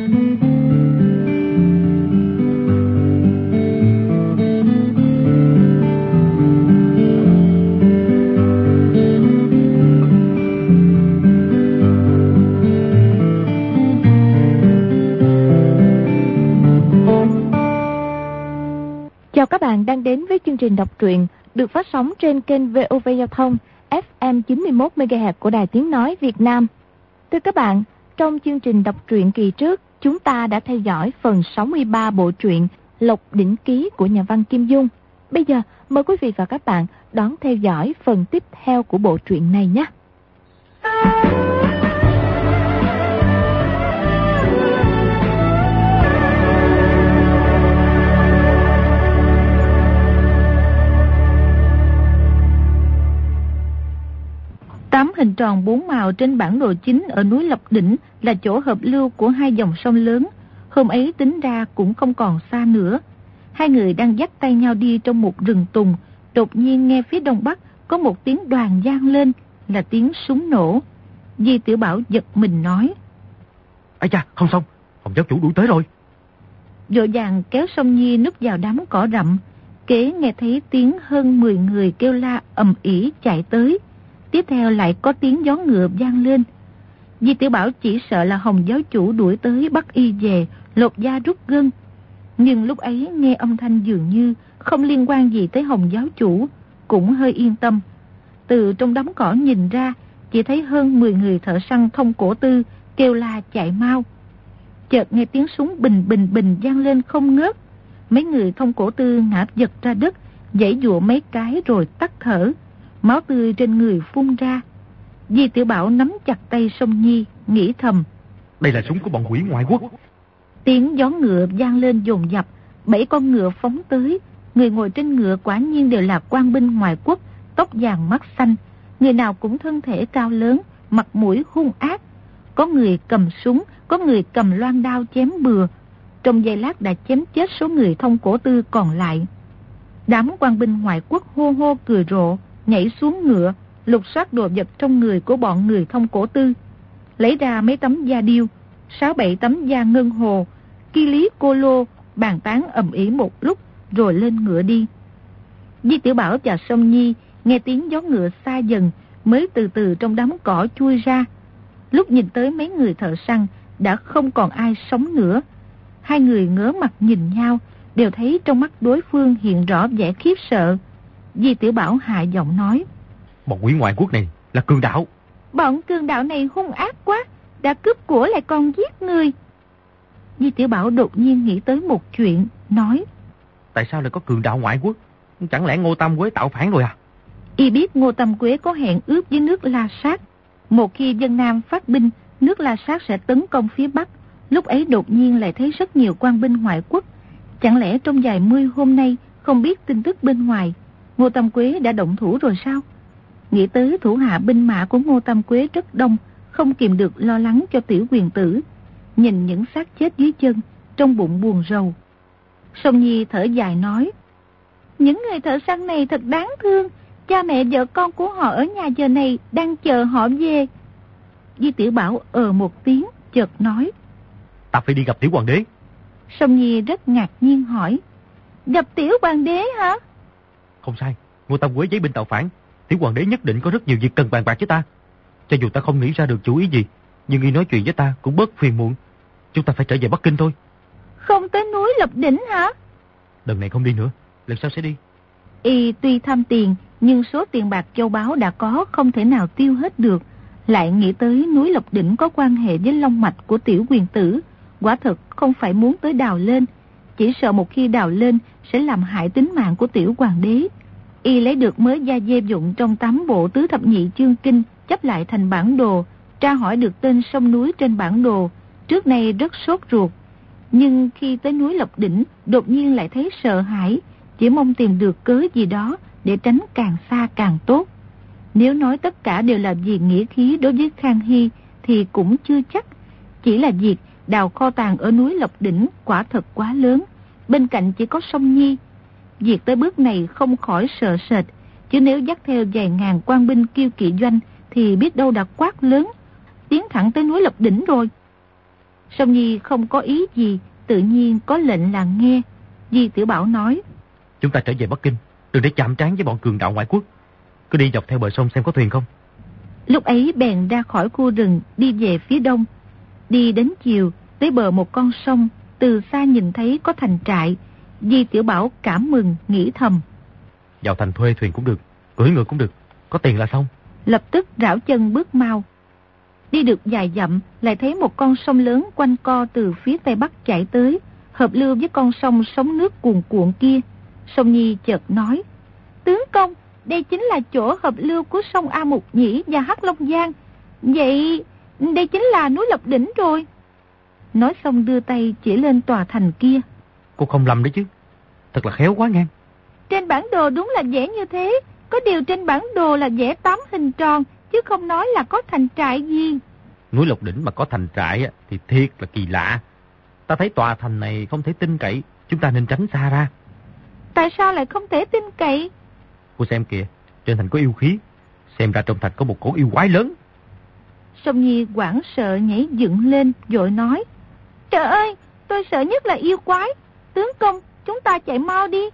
Chào các bạn đang đến với chương trình đọc truyện được phát sóng trên kênh VOV Giao thông FM 91 MHz của Đài Tiếng nói Việt Nam. Thưa các bạn, trong chương trình đọc truyện kỳ trước, chúng ta đã theo dõi phần 63 bộ truyện Lộc Đỉnh Ký của nhà văn Kim Dung. Bây giờ mời quý vị và các bạn đón theo dõi phần tiếp theo của bộ truyện này nhé. Tám hình tròn 4 màu trên bản đồ chính ở núi Lộc Đỉnh là chỗ hợp lưu của hai dòng sông lớn. Hôm ấy tính ra cũng không còn xa nữa. Hai người đang dắt tay nhau đi trong một rừng tùng. Đột nhiên nghe phía đông bắc có một tiếng đoàn vang lên, là tiếng súng nổ. Di Tiểu Bảo giật mình nói: Ây cha, không xong, Hồng giáo chủ đuổi tới rồi. Vội vàng kéo Song Nhi núp vào đám cỏ rậm. Kế nghe thấy tiếng hơn 10 người kêu la ầm ĩ chạy tới. Tiếp theo lại có tiếng gió ngựa vang lên. Di Tiểu Bảo chỉ sợ là Hồng giáo chủ đuổi tới bắt y về, lột da rút gân. Nhưng lúc ấy nghe âm thanh dường như không liên quan gì tới Hồng giáo chủ, cũng hơi yên tâm. Từ trong đám cỏ nhìn ra, chỉ thấy hơn 10 người thợ săn Thông Cổ Tư kêu la chạy mau. Chợt nghe tiếng súng bình bình bình vang lên không ngớt. Mấy người Thông Cổ Tư ngã giật ra đất, giãy giụa mấy cái rồi tắt thở. Máu tươi trên người phun ra. Di Tiểu Bảo nắm chặt tay Song Nhi, nghĩ thầm: Đây là súng của bọn quỷ ngoại quốc. Tiếng gió ngựa vang lên dồn dập, 7 con ngựa phóng tới. Người ngồi trên ngựa quả nhiên đều là quan binh ngoại quốc, tóc vàng mắt xanh. Người nào cũng thân thể cao lớn, mặt mũi hung ác. Có người cầm súng, có người cầm loan đao chém bừa. Trong giây lát đã chém chết số người Thông Cổ Tư còn lại. Đám quan binh ngoại quốc hô hô cười rộ, nhảy xuống ngựa, lục soát đồ vật trong người của bọn người Thông Cổ Tư. Lấy ra mấy tấm da điêu, 6-7 tấm da ngân hồ, ki lý cô lô, bàn tán ầm ĩ một lúc rồi lên ngựa đi. Di Tiểu Bảo và Song Nhi nghe tiếng gió ngựa xa dần mới từ từ trong đám cỏ chui ra. Lúc nhìn tới mấy người thợ săn đã không còn ai sống nữa. Hai người ngớ mặt nhìn nhau, đều thấy trong mắt đối phương hiện rõ vẻ khiếp sợ. Di Tiểu Bảo hạ giọng nói: Bọn quỷ ngoại quốc này là cường đạo. Bọn cường đạo này hung ác quá, đã cướp của lại còn giết người. Di Tiểu Bảo đột nhiên nghĩ tới một chuyện, nói: Tại sao lại có cường đạo ngoại quốc? Chẳng lẽ Ngô Tam Quế tạo phản rồi à? Y biết Ngô Tam Quế có hẹn ước với nước La Sát. Một khi dân Nam phát binh, nước La Sát sẽ tấn công phía Bắc. Lúc ấy đột nhiên lại thấy rất nhiều quan binh ngoại quốc. Chẳng lẽ trong vài mươi hôm nay không biết tin tức bên ngoài, Ngô Tam Quế đã động thủ rồi sao? Nghĩ tới thủ hạ binh mã của Ngô Tam Quế rất đông, không kìm được lo lắng cho tiểu quyền tử. Nhìn những xác chết dưới chân, trong bụng buồn rầu. Song Nhi thở dài nói: Những người thợ săn này thật đáng thương. Cha mẹ vợ con của họ ở nhà giờ này đang chờ họ về. Di Tiểu Bảo một tiếng, chợt nói: Ta phải đi gặp tiểu hoàng đế. Song Nhi rất ngạc nhiên hỏi: Gặp tiểu hoàng đế hả? Không sai, Ngô Tam Quế giấy binh tạo phản, tiểu hoàng đế nhất định có rất nhiều việc cần bàn bạc với ta. Cho dù ta không nghĩ ra được chủ ý gì, nhưng y nói chuyện với ta cũng bớt phiền muộn. Chúng ta phải trở về Bắc Kinh thôi. Không tới núi Lộc Đỉnh hả? Lần này không đi nữa, lần sau sẽ đi. Y tuy tham tiền, nhưng số tiền bạc châu báu đã có không thể nào tiêu hết được. Lại nghĩ tới núi Lộc Đỉnh có quan hệ với long mạch của tiểu quyền tử, quả thật không phải muốn tới đào lên. Chỉ sợ một khi đào lên sẽ làm hại tính mạng của tiểu hoàng đế. Y lấy được mớ da dê dụng trong 8 bộ tứ thập nhị chương kinh, chấp lại thành bản đồ, tra hỏi được tên sông núi trên bản đồ. Trước nay rất sốt ruột, nhưng khi tới núi Lộc Đỉnh đột nhiên lại thấy sợ hãi, chỉ mong tìm được cớ gì đó để tránh càng xa càng tốt. Nếu nói tất cả đều là vì nghĩa khí đối với Khang Hy thì cũng chưa chắc. Chỉ là việc đào kho tàng ở núi Lộc Đỉnh quả thật quá lớn, bên cạnh chỉ có Song Nhi. Việc tới bước này không khỏi sợ sệt, chứ nếu dắt theo vài ngàn quan binh kiêu kỵ doanh thì biết đâu đã quát lớn, tiến thẳng tới núi Lộc Đỉnh rồi. Song Nhi không có ý gì, tự nhiên có lệnh là nghe. Di Tiểu Bảo nói: Chúng ta trở về Bắc Kinh, đừng để chạm trán với bọn cường đạo ngoại quốc. Cứ đi dọc theo bờ sông xem có thuyền không. Lúc ấy bèn ra khỏi khu rừng, đi về phía đông. Đi đến chiều, tới bờ một con sông, từ xa nhìn thấy có thành trại. Di Tiểu Bảo cảm mừng, nghĩ thầm: Vào thành thuê thuyền cũng được, cưỡi ngựa cũng được, có tiền là xong. Lập tức rảo chân bước mau. Đi được vài dặm, lại thấy một con sông lớn quanh co từ phía tây bắc chảy tới, hợp lưu với con sông sóng nước cuồn cuộn kia. Song Nhi chợt nói: Tướng công, đây chính là chỗ hợp lưu của sông A Mục Nhĩ và Hắc Long Giang. Vậy đây chính là núi Lộc Đỉnh rồi. Nói xong đưa tay chỉ lên tòa thành kia. Cô không lầm đấy chứ, thật là khéo quá ngang. Trên bản đồ đúng là vẽ như thế, có điều trên bản đồ là vẽ 8 hình tròn, chứ không nói là có thành trại gì. Núi Lộc Đỉnh mà có thành trại thì thiệt là kỳ lạ. Ta thấy tòa thành này không thể tin cậy, chúng ta nên tránh xa ra. Tại sao lại không thể tin cậy? Cô xem kìa, trên thành có yêu khí, xem ra trong thành có một cổ yêu quái lớn. Song Nhi hoảng sợ nhảy dựng lên, vội nói: Trời ơi, tôi sợ nhất là yêu quái. Tướng công, chúng ta chạy mau đi.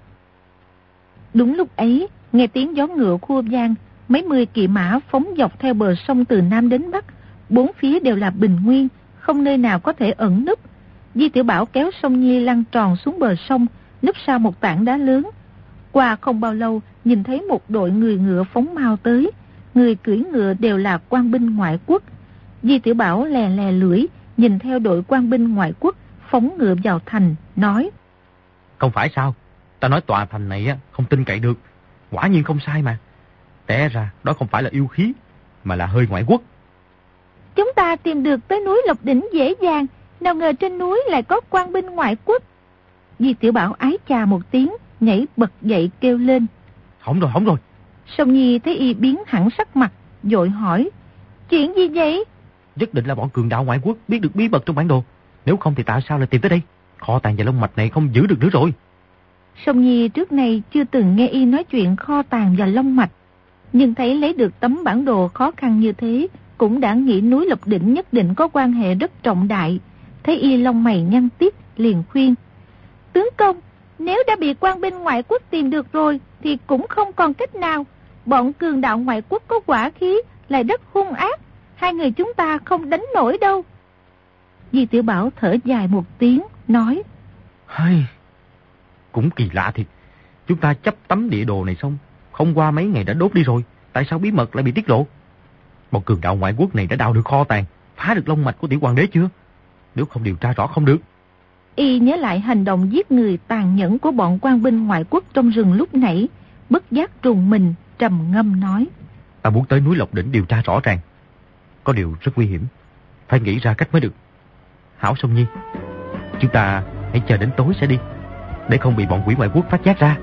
Đúng lúc ấy, nghe tiếng gió ngựa khua vang, mấy mươi kỵ mã phóng dọc theo bờ sông từ nam đến bắc. Bốn phía đều là bình nguyên, không nơi nào có thể ẩn núp. Di Tiểu Bảo kéo Song Nhi lăn tròn xuống bờ sông, núp sau một tảng đá lớn. Qua không bao lâu, nhìn thấy một đội người ngựa phóng mau tới. Người cưỡi ngựa đều là quan binh ngoại quốc. Di Tiểu Bảo lè lè lưỡi, nhìn theo đội quan binh ngoại quốc phóng ngựa vào thành, nói: Không phải sao, ta nói tòa thành này không tin cậy được. Quả nhiên không sai mà. Té ra đó không phải là yêu khí, mà là hơi ngoại quốc. Chúng ta tìm được tới núi Lộc Đỉnh dễ dàng, nào ngờ trên núi lại có quan binh ngoại quốc. Di Tiểu Bảo ái chà một tiếng, nhảy bật dậy kêu lên: Hỏng rồi, hỏng rồi. Song Nhi thấy y biến hẳn sắc mặt, vội hỏi: Chuyện gì vậy? Nhất định là bọn cường đạo ngoại quốc biết được bí mật trong bản đồ. Nếu không thì tại sao lại tìm tới đây? Kho tàng và long mạch này không giữ được nữa rồi. Song Nhi trước nay chưa từng nghe y nói chuyện kho tàng và long mạch, nhưng thấy lấy được tấm bản đồ khó khăn như thế, cũng đã nghĩ núi Lộc Đỉnh nhất định có quan hệ rất trọng đại. Thấy y lông mày nhăn tít, liền khuyên: Tướng công, nếu đã bị quan binh ngoại quốc tìm được rồi thì cũng không còn cách nào. Bọn cường đạo ngoại quốc có quả khí, lại rất hung ác, hai người chúng ta không đánh nổi đâu. Di Tiểu Bảo thở dài một tiếng, nói: Cũng kỳ lạ thiệt. Chúng ta chấp tấm địa đồ này xong, không qua mấy ngày đã đốt đi rồi. Tại sao bí mật lại bị tiết lộ? Bọn cường đạo ngoại quốc này đã đào được kho tàng, phá được long mạch của tiểu hoàng đế chưa? Nếu không điều tra rõ không được. Y nhớ lại hành động giết người tàn nhẫn của bọn quan binh ngoại quốc trong rừng lúc nãy, bất giác trùng mình, trầm ngâm nói: Ta muốn tới núi Lộc Đỉnh điều tra rõ ràng. Có điều rất nguy hiểm, phải nghĩ ra cách mới được. Hảo Song Nhi, chúng ta hãy chờ đến tối sẽ đi, để không bị bọn quỷ ngoại quốc phát giác ra.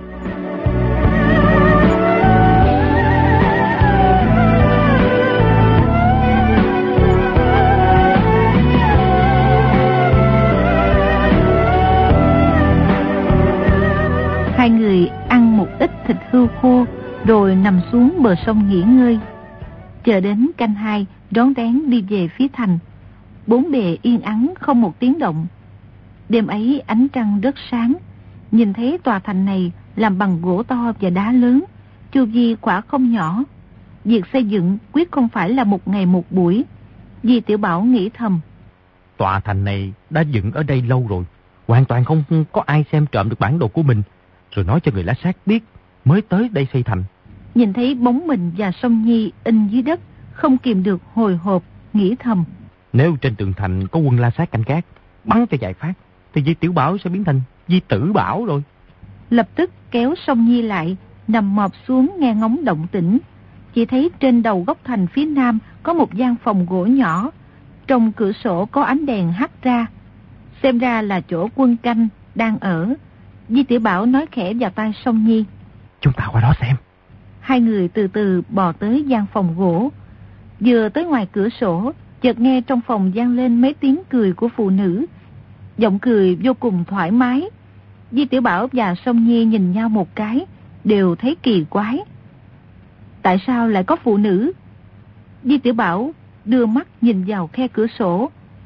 Hai người ăn một ít thịt hươu khô, rồi nằm xuống bờ sông nghỉ ngơi. Chờ đến canh 2, rón rén đi về phía thành. Bốn bề yên ắng không một tiếng động. Đêm ấy ánh trăng rất sáng. Nhìn thấy tòa thành này làm bằng gỗ to và đá lớn, chu vi quả không nhỏ. Việc xây dựng quyết không phải là một ngày một buổi. Di Tiểu Bảo nghĩ thầm: Tòa thành này đã dựng ở đây lâu rồi, hoàn toàn không có ai xem trộm được bản đồ của mình, rồi nói cho người lá sát biết mới tới đây xây thành. Nhìn thấy bóng mình và Song Nhi in dưới đất, không kìm được hồi hộp, nghĩ thầm: Nếu trên tường thành có quân la sát canh gác, bắn cho vài phát, thì Di Tiểu Bảo sẽ biến thành Di Tử Bảo rồi. Lập tức kéo Song Nhi lại, nằm mọp xuống nghe ngóng động tĩnh. Chỉ thấy trên đầu góc thành phía nam có một gian phòng gỗ nhỏ, trong cửa sổ có ánh đèn hắt ra. Xem ra là chỗ quân canh đang ở. Di Tiểu Bảo nói khẽ vào tai Song Nhi: Chúng ta qua đó xem. Hai người từ từ bò tới gian phòng gỗ. Vừa tới ngoài cửa sổ, chợt nghe trong phòng vang lên mấy tiếng cười của phụ nữ. Giọng cười vô cùng thoải mái. Di Tiểu Bảo và Song Nhi nhìn nhau một cái, đều thấy kỳ quái. Tại sao lại có phụ nữ? Di Tiểu Bảo đưa mắt nhìn vào khe cửa sổ.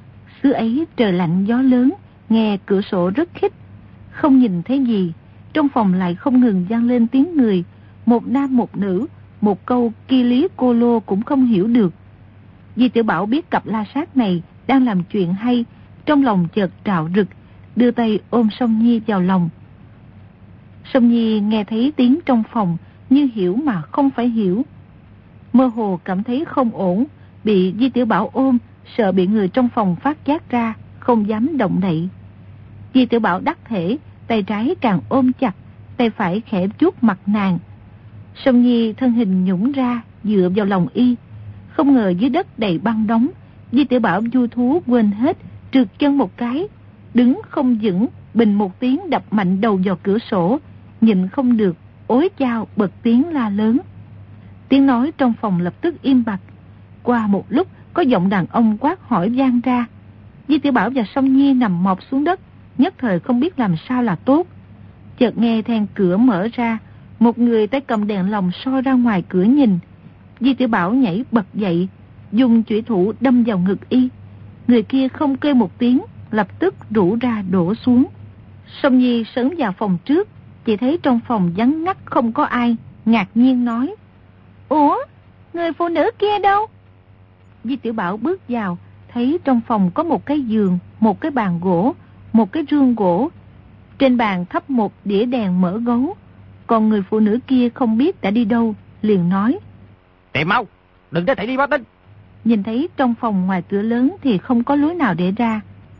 Xứ ấy trời lạnh gió lớn, nghe cửa sổ rất khít. Không nhìn thấy gì, trong phòng lại không ngừng vang lên tiếng người, một nam một nữ, một câu ki lý cô lô cũng không hiểu được. Di Tiểu Bảo biết cặp la sát này đang làm chuyện hay, trong lòng chợt trào rực, đưa tay ôm Song Nhi vào lòng. Song Nhi nghe thấy tiếng trong phòng, như hiểu mà không phải hiểu. Mơ hồ cảm thấy không ổn, bị Di Tiểu Bảo ôm, sợ bị người trong phòng phát giác ra, không dám động đậy. Di Tiểu Bảo đắc thể, tay trái càng ôm chặt, tay phải khẽ vuốt mặt nàng. Song Nhi thân hình nhũng ra, dựa vào lòng y. Không ngờ dưới đất đầy băng đóng, Di Tiểu Bảo vui thú quên hết, trượt chân một cái, đứng không vững, bình một tiếng đập mạnh đầu vào cửa sổ, nhịn không được, ối chao bật tiếng la lớn. Tiếng nói trong phòng lập tức im bặt. Qua một lúc, có giọng đàn ông quát hỏi vang ra. Di Tiểu Bảo và Song Nhi nằm mọp xuống đất, nhất thời không biết làm sao là tốt. Chợt nghe then cửa mở ra, một người tay cầm đèn lồng soi ra ngoài cửa nhìn. Di Tiểu Bảo nhảy bật dậy, dùng chủy thủ đâm vào ngực y. Người kia không kêu một tiếng, lập tức rũ ra đổ xuống. Song Nhi sớm vào phòng trước, chỉ thấy trong phòng vắng ngắt không có ai, ngạc nhiên nói: "Ủa, người phụ nữ kia đâu?" Di Tiểu Bảo bước vào, thấy trong phòng có một cái giường, một cái bàn gỗ, một cái rương gỗ. Trên bàn thắp một đĩa đèn mỡ gấu. Còn người phụ nữ kia không biết đã đi đâu, liền nói: "Tìm mau, đừng để thầy đi báo tin." Nhìn thấy trong phòng ngoài cửa lớn thì không có lối nào để ra.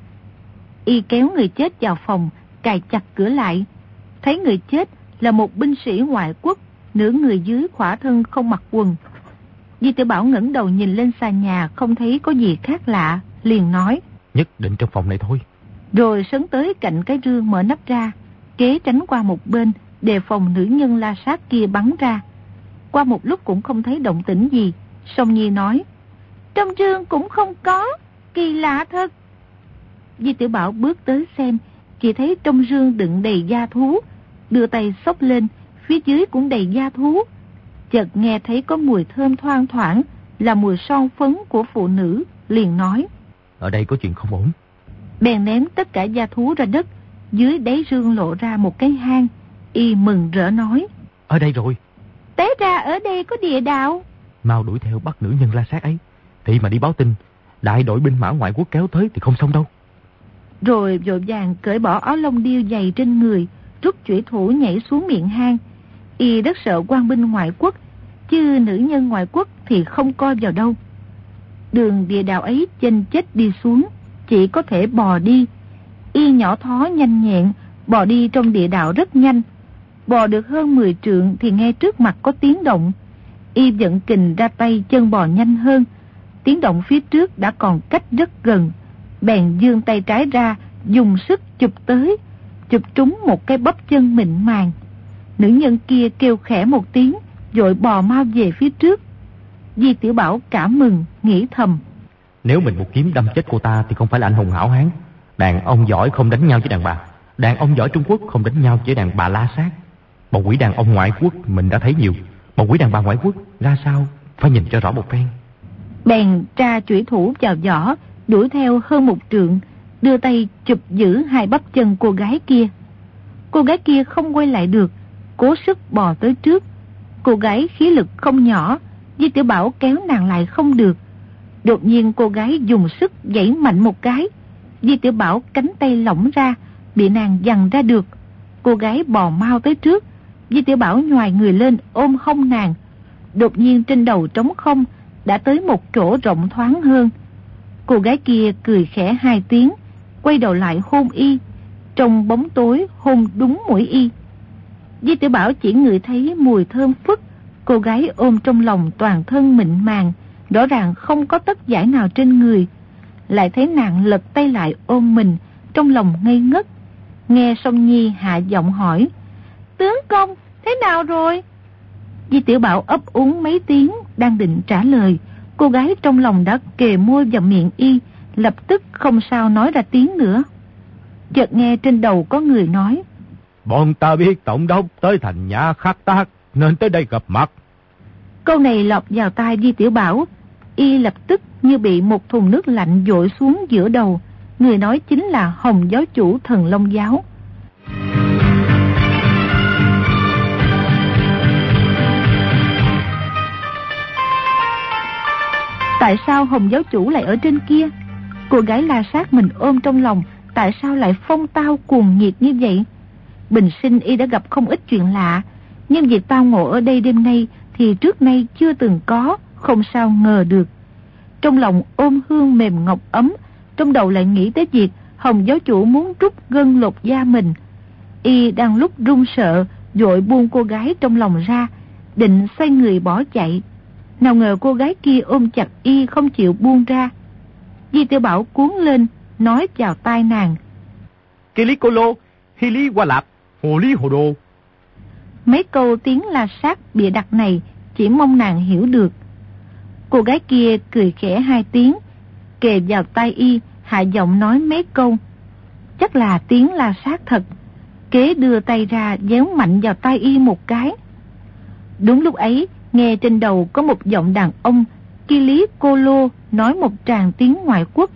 Y kéo người chết vào phòng, cài chặt cửa lại. Thấy người chết là một binh sĩ ngoại quốc, nửa người dưới khỏa thân không mặc quần. Di Tiểu Bảo ngẩng đầu nhìn lên sàn nhà, không thấy có gì khác lạ, liền nói: "Nhất định trong phòng này thôi." Rồi sấn tới cạnh cái rương mở nắp ra, kế tránh qua một bên, đề phòng nữ nhân la sát kia bắn ra. Qua một lúc cũng không thấy động tĩnh gì. Song Nhi nói: "Trong rương cũng không có, kỳ lạ thật." Di Tiểu Bảo bước tới xem, chỉ thấy trong rương đựng đầy da thú. Đưa tay xốc lên, phía dưới cũng đầy da thú. Chợt nghe thấy có mùi thơm thoang thoảng, là mùi son phấn của phụ nữ, liền nói: "Ở đây có chuyện không ổn." Bèn ném tất cả da thú ra đất. Dưới đáy rương lộ ra một cái hang. Y mừng rỡ nói: "Ở đây rồi." "Té ra ở đây có địa đạo." "Mau đuổi theo bắt nữ nhân la sát ấy, thì mà đi báo tin, đại đội binh mã ngoại quốc kéo tới thì không xong đâu." Rồi vội vàng cởi bỏ áo lông điêu dày trên người, rút chủy thủ nhảy xuống miệng hang. Y rất sợ quan binh ngoại quốc, chứ nữ nhân ngoại quốc thì không coi vào đâu. Đường địa đạo ấy chênh chết đi xuống, chỉ có thể bò đi. Y nhỏ thó nhanh nhẹn, bò đi trong địa đạo rất nhanh. Bò được hơn 10 trượng thì nghe trước mặt có tiếng động. Y vận kình ra tay, chân bò nhanh hơn. Tiếng động phía trước đã còn cách rất gần. Bèn giương tay trái ra, dùng sức chụp tới, chụp trúng một cái bắp chân mịn màng. Nữ nhân kia kêu khẽ một tiếng, vội bò mau về phía trước. Di Tiểu Bảo cảm mừng, nghĩ thầm: "Nếu mình một kiếm đâm chết cô ta thì không phải là anh hùng hảo hán. Đàn ông giỏi không đánh nhau với đàn bà, đàn ông giỏi Trung Quốc không đánh nhau với đàn bà la sát. Một quỷ đàn ông ngoại quốc mình đã thấy nhiều, một quỷ đàn bà ngoại quốc ra sao phải nhìn cho rõ một phen." Bèn tra chủy thủ vào vỏ, đuổi theo hơn 1 trượng, đưa tay chụp giữ hai bắp chân cô gái kia. Cô gái kia không quay lại được, cố sức bò tới trước. Cô gái khí lực không nhỏ, Di Tiểu Bảo kéo nàng lại không được. Đột nhiên cô gái dùng sức giãy mạnh một cái. Di Tiểu Bảo cánh tay lỏng ra, bị nàng giằng ra được. Cô gái bò mau tới trước. Di Tiểu Bảo nhoài người lên ôm hông nàng. Đột nhiên trên đầu trống không, đã tới một chỗ rộng thoáng hơn. Cô gái kia cười khẽ 2 tiếng, quay đầu lại hôn y. Trong bóng tối hôn đúng mũi y. Di Tiểu Bảo chỉ ngửi thấy mùi thơm phức. Cô gái ôm trong lòng toàn thân mịn màng, rõ ràng không có tất vải nào trên người. Lại thấy nàng lật tay lại ôm mình, trong lòng ngây ngất. Nghe Song Nhi hạ giọng hỏi: "Tướng công, thế nào rồi?" Di Tiểu Bảo ấp úng mấy tiếng, đang định trả lời, cô gái trong lòng đã kề môi vào miệng y, lập tức không sao nói ra tiếng nữa. Chợt nghe trên đầu có người nói: "Bọn ta biết tổng đốc tới thành Nhã Khắc Tác, nên tới đây gặp mặt." Câu này lọt vào tai Di Tiểu Bảo. Y lập tức như bị một thùng nước lạnh dội xuống giữa đầu. Người nói chính là Hồng giáo chủ Thần Long giáo. Tại sao Hồng giáo chủ lại ở trên kia? Cô gái La Sát mình ôm trong lòng, tại sao lại phong tao cuồng nhiệt như vậy? Bình sinh y đã gặp không ít chuyện lạ, nhưng việc tao ngộ ở đây đêm nay thì trước nay chưa từng có, không sao ngờ được. Trong lòng ôm hương mềm ngọc ấm, trong đầu lại nghĩ tới việc Hồng giáo chủ muốn rút gân lột da mình. Y đang lúc run sợ, vội buông cô gái trong lòng ra, định xoay người bỏ chạy. Nào ngờ cô gái kia ôm chặt y không chịu buông ra. Di Tiểu Bảo cuốn lên, nói vào tai nàng: Kỳ lý cô lô, hi lý qua lạp, hồ lý hồ đồ. Mấy câu tiếng La Sát bịa đặt này chỉ mong nàng hiểu được. Cô gái kia cười khẽ hai tiếng, kề vào tai y, hạ giọng nói mấy câu. Chắc là tiếng La Sát thật. Kế đưa tay ra déo mạnh vào tai y một cái. Đúng lúc ấy, nghe trên đầu có một giọng đàn ông Kỳ lý cô lô nói một tràng tiếng ngoại quốc.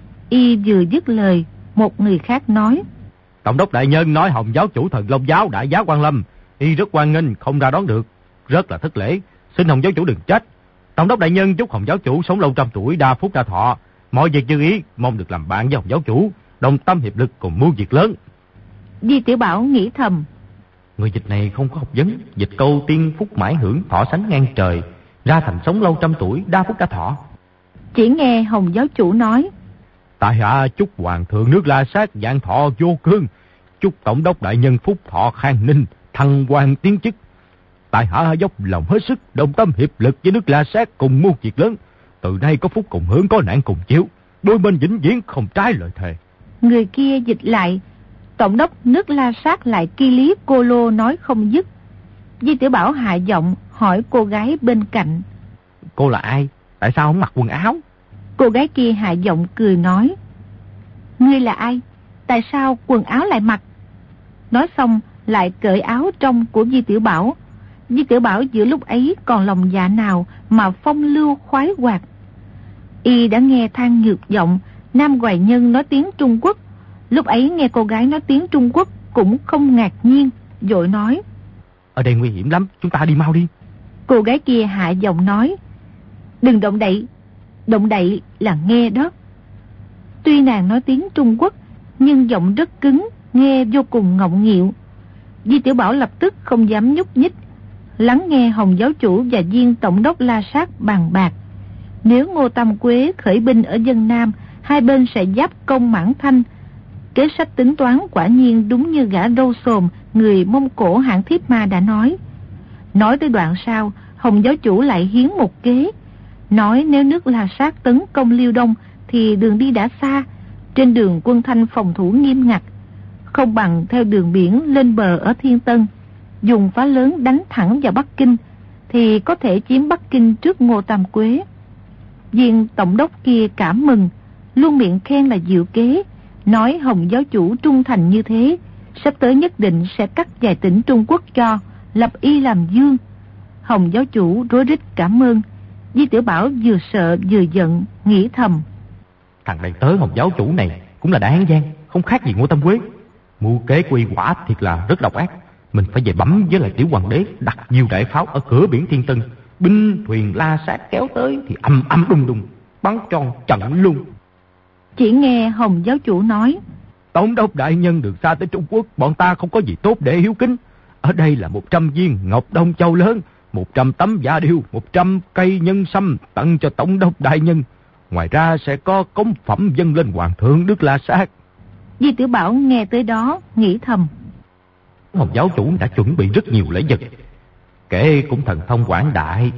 Y vừa dứt lời, một người khác nói: Tổng đốc đại nhân nói Hồng giáo chủ Thần Long giáo đại giá quan lâm, y rất hoan nghênh, không ra đón được, rất là thất lễ, xin Hồng giáo chủ đừng trách. Tổng đốc đại nhân chúc Hồng giáo chủ sống lâu trăm tuổi, đa phúc đa thọ, mọi việc như ý, mong được làm bạn với Hồng giáo chủ, đồng tâm hiệp lực cùng mưu việc lớn. Di Tiểu Bảo nghĩ thầm: Người dịch này không có học vấn, dịch câu tiên phúc mãi hưởng, thọ sánh ngang trời, ra thành sống lâu trăm tuổi, đa phúc đa thọ. Chỉ nghe Hồng giáo chủ nói: Tại hạ chúc hoàng thượng nước La Sát vạn thọ vô cương, chúc tổng đốc đại nhân phúc thọ khang ninh, thăng quan tiến chức. Tại hạ dốc lòng hết sức, đồng tâm hiệp lực với nước La Sát cùng mưu việc lớn, từ nay có phúc cùng hưởng, có nạn cùng chịu, đôi bên vĩnh viễn không trái lời thề. Người kia dịch lại: Tổng đốc nước La Sát lại Kỳ lý cô lô nói không dứt. Di Tiểu Bảo hạ giọng hỏi cô gái bên cạnh: Cô là ai? Tại sao không mặc quần áo? Cô gái kia hạ giọng cười nói: Ngươi là ai? Tại sao quần áo lại mặc? Nói xong lại cởi áo trong của Di Tiểu Bảo. Di Tiểu Bảo giữa lúc ấy còn lòng dạ nào mà phong lưu khoái hoạt. Y đã nghe than nhược giọng nam hoài nhân nói tiếng Trung Quốc, lúc ấy nghe cô gái nói tiếng Trung Quốc cũng không ngạc nhiên, vội nói: Ở đây nguy hiểm lắm, chúng ta đi mau đi. Cô gái kia hạ giọng nói: Đừng động đậy, động đậy là nghe đó. Tuy nàng nói tiếng Trung Quốc, nhưng giọng rất cứng, nghe vô cùng ngọng nghịu. Di Tiểu Bảo lập tức không dám nhúc nhích, lắng nghe Hồng giáo chủ và viên tổng đốc La Sát bàn bạc. Nếu Ngô Tam Quế khởi binh ở Vân Nam, hai bên sẽ giáp công Mãn Thanh. Kế sách tính toán quả nhiên đúng như gã râu xồm người Mông Cổ hạng Thiếp Ma đã nói. Nói tới đoạn sau, Hồng giáo chủ lại hiến một kế, nói nếu nước La Sát tấn công Liêu Đông thì đường đi đã xa, trên đường quân Thanh phòng thủ nghiêm ngặt, không bằng theo đường biển lên bờ ở Thiên Tân, dùng phá lớn đánh thẳng vào Bắc Kinh thì có thể chiếm Bắc Kinh trước Ngô Tam Quế. Viên tổng đốc kia cảm mừng, luôn miệng khen là diệu kế, nói Hồng giáo chủ trung thành như thế, sắp tới nhất định sẽ cắt vài tỉnh Trung Quốc cho, lập y làm dương. Hồng giáo chủ rối rít cảm ơn. Di Tiểu Bảo vừa sợ vừa giận, nghĩ thầm: Thằng đầy tớ Hồng giáo chủ này cũng là đại hán gian, không khác gì Ngô Tam Quế. Mưu kế của y quả thiệt là rất độc ác. Mình phải về bấm với lại tiểu hoàng đế, đặt nhiều đại pháo ở cửa biển Thiên Tân, binh thuyền La Sát kéo tới thì âm âm đùng đùng, bắn tròn trận luôn. Chỉ nghe Hồng giáo chủ nói: Tổng đốc đại nhân được xa tới Trung Quốc, bọn ta không có gì tốt để hiếu kính. Ở đây là 100 viên ngọc đông châu lớn, 100 tấm dạ điêu, 100 cây nhân sâm tặng cho tổng đốc đại nhân. Ngoài ra sẽ có cống phẩm dâng lên hoàng thượng nước La Sát. Di Tiểu Bảo nghe tới đó nghĩ thầm: Hồng giáo chủ đã chuẩn bị rất nhiều lễ vật, kể cũng thần thông quảng đại.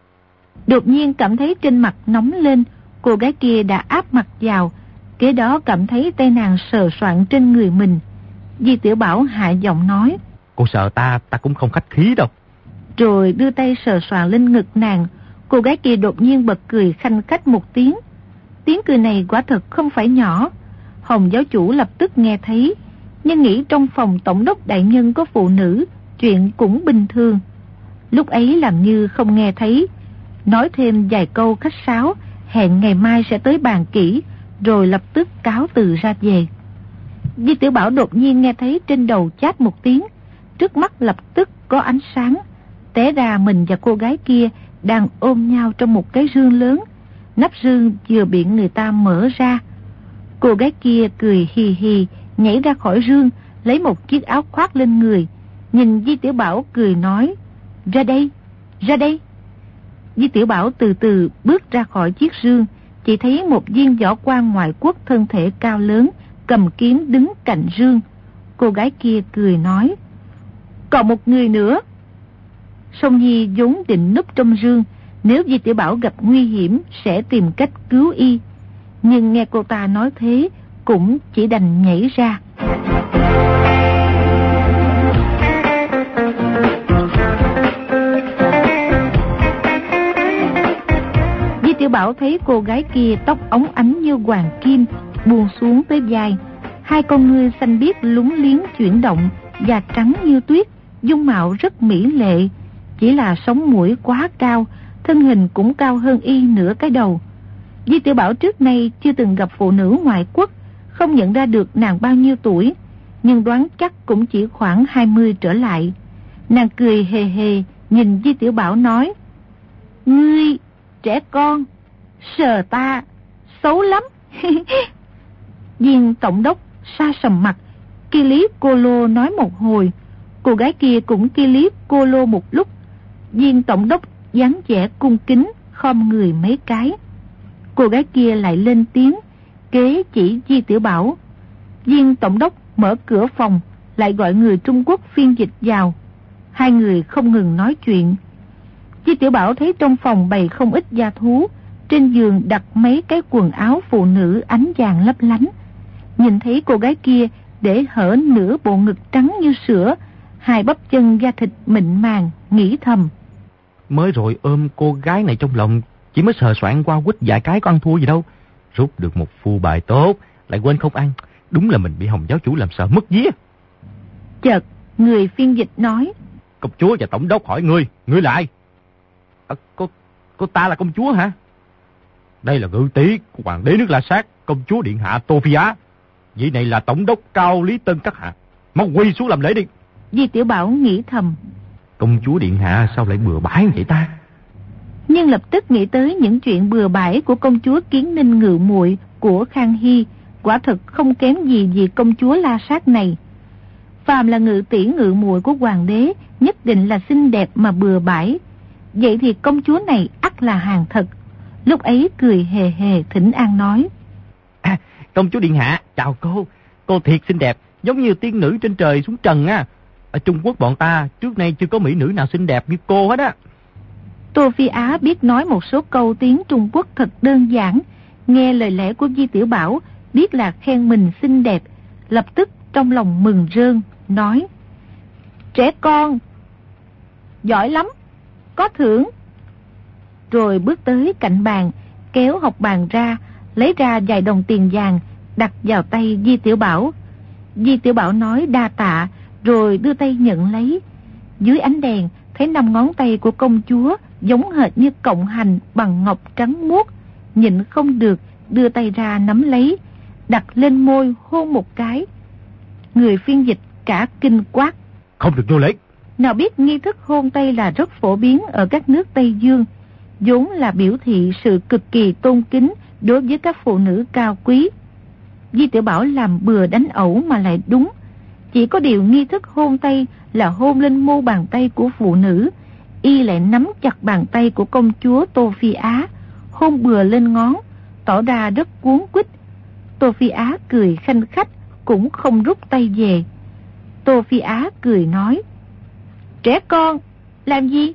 Đột nhiên cảm thấy trên mặt nóng lên, cô gái kia đã áp mặt vào, kế đó cảm thấy tay nàng sờ soạng trên người mình. Di Tiểu Bảo hạ giọng nói: Cô sợ ta cũng không khách khí đâu. Rồi đưa tay sờ soạng lên ngực nàng. Cô gái kia đột nhiên bật cười khanh khách một tiếng. Tiếng cười này quả thật không phải nhỏ. Hồng giáo chủ lập tức nghe thấy, nhưng nghĩ trong phòng tổng đốc đại nhân có phụ nữ, chuyện cũng bình thường. Lúc ấy làm như không nghe thấy, nói thêm vài câu khách sáo, hẹn ngày mai sẽ tới bàn kỹ, rồi lập tức cáo từ ra về. Di Tiểu Bảo đột nhiên nghe thấy trên đầu chát một tiếng, trước mắt lập tức có ánh sáng. Té ra mình và cô gái kia đang ôm nhau trong một cái rương lớn. Nắp rương vừa bị người ta mở ra. Cô gái kia cười hì hì nhảy ra khỏi rương, lấy một chiếc áo khoác lên người, nhìn Di Tiểu Bảo cười nói: Ra đây, ra đây. Di Tiểu Bảo từ từ bước ra khỏi chiếc rương, chỉ thấy một viên võ quan ngoại quốc thân thể cao lớn, cầm kiếm đứng cạnh rương. Cô gái kia cười nói: Còn một người nữa. Song Nhi vốn định núp trong rương, nếu Di Tiểu Bảo gặp nguy hiểm sẽ tìm cách cứu y, nhưng nghe cô ta nói thế cũng chỉ đành nhảy ra. Di Tiểu Bảo thấy cô gái kia tóc óng ánh như hoàng kim, buông xuống tới vai, hai con ngươi xanh biếc lúng liếng chuyển động, da trắng như tuyết, dung mạo rất mỹ lệ, chỉ là sống mũi quá cao, thân hình cũng cao hơn y nửa cái đầu. Di Tiểu Bảo trước nay chưa từng gặp phụ nữ ngoại quốc, không nhận ra được nàng bao nhiêu tuổi, nhưng đoán chắc cũng chỉ khoảng 20 trở lại. Nàng cười hề hề nhìn Di Tiểu Bảo nói: Ngươi trẻ con, sờ ta xấu lắm. Viên tổng đốc sa sầm mặt, ki lý cô lô nói một hồi, cô gái kia cũng ki lý cô lô một lúc. Viên tổng đốc dáng vẻ cung kính khom người mấy cái. Cô gái kia lại lên tiếng kế chỉ Di Tiểu Bảo. Viên tổng đốc mở cửa phòng, lại gọi người Trung Quốc phiên dịch vào. Hai người không ngừng nói chuyện. Di Tiểu Bảo thấy trong phòng bày không ít gia thú, trên giường đặt mấy cái quần áo phụ nữ ánh vàng lấp lánh. Nhìn thấy cô gái kia để hở nửa bộ ngực trắng như sữa, hai bắp chân da thịt mịn màng, nghĩ thầm: Mới rồi ôm cô gái này trong lòng, chỉ mới sờ soạn qua quýt vài cái có ăn thua gì đâu. Rút được một phu bài tốt, lại quên không ăn. Đúng là mình bị Hồng giáo chủ làm sợ mất vía. Chợt người phiên dịch nói: Công chúa và tổng đốc hỏi ngươi là ai? Cô ta là công chúa hả? Đây là ngự tỷ của hoàng đế nước La Sát, công chúa điện hạ Tô Phi Á. Vị này là tổng đốc Cao Lý Tân các hạ. Mau quỳ xuống làm lễ đi. Di Tiểu Bảo nghĩ thầm: Công chúa điện hạ sao lại bừa bãi vậy ta? Nhưng lập tức nghĩ tới những chuyện bừa bãi của công chúa Kiến Ninh ngự muội của Khang Hy, quả thực không kém gì vì công chúa La Sát này. Phàm là ngự tỷ ngự muội của hoàng đế nhất định là xinh đẹp mà bừa bãi. Vậy thì công chúa này ắt là hàng thật. Lúc ấy cười hề hề thỉnh an nói: Công chúa điện hạ, chào cô thiệt xinh đẹp, giống như tiên nữ trên trời xuống trần á. Ở Trung Quốc bọn ta trước nay chưa có mỹ nữ nào xinh đẹp như cô hết á. Tô Phi Á biết nói một số câu tiếng Trung Quốc thật đơn giản, nghe lời lẽ của Di Tiểu Bảo biết là khen mình xinh đẹp, lập tức trong lòng mừng rơn, nói: Trẻ con, giỏi lắm, có thưởng. Rồi bước tới cạnh bàn, kéo học bàn ra, lấy ra vài đồng tiền vàng, đặt vào tay Di Tiểu Bảo. Di Tiểu Bảo nói đa tạ, rồi đưa tay nhận lấy. Dưới ánh đèn thấy 5 ngón tay của công chúa giống hệt như cọng hành bằng ngọc trắng muốt, nhịn không được đưa tay ra nắm lấy, đặt lên môi hôn một cái. Người phiên dịch cả kinh quát: Không được vô lễ. Nào biết nghi thức hôn tay là rất phổ biến ở các nước Tây Dương, vốn là biểu thị sự cực kỳ tôn kính đối với các phụ nữ cao quý. Di Tiểu Bảo làm bừa đánh ẩu mà lại đúng. Chỉ có điều nghi thức hôn tay là hôn lên mu bàn tay của phụ nữ, y lại nắm chặt bàn tay của công chúa Tô Phi Á, hôn bừa lên ngón, tỏ ra rất cuốn quýt. Tô Phi Á cười khanh khách, cũng không rút tay về. Tô Phi Á cười nói: Trẻ con, làm gì?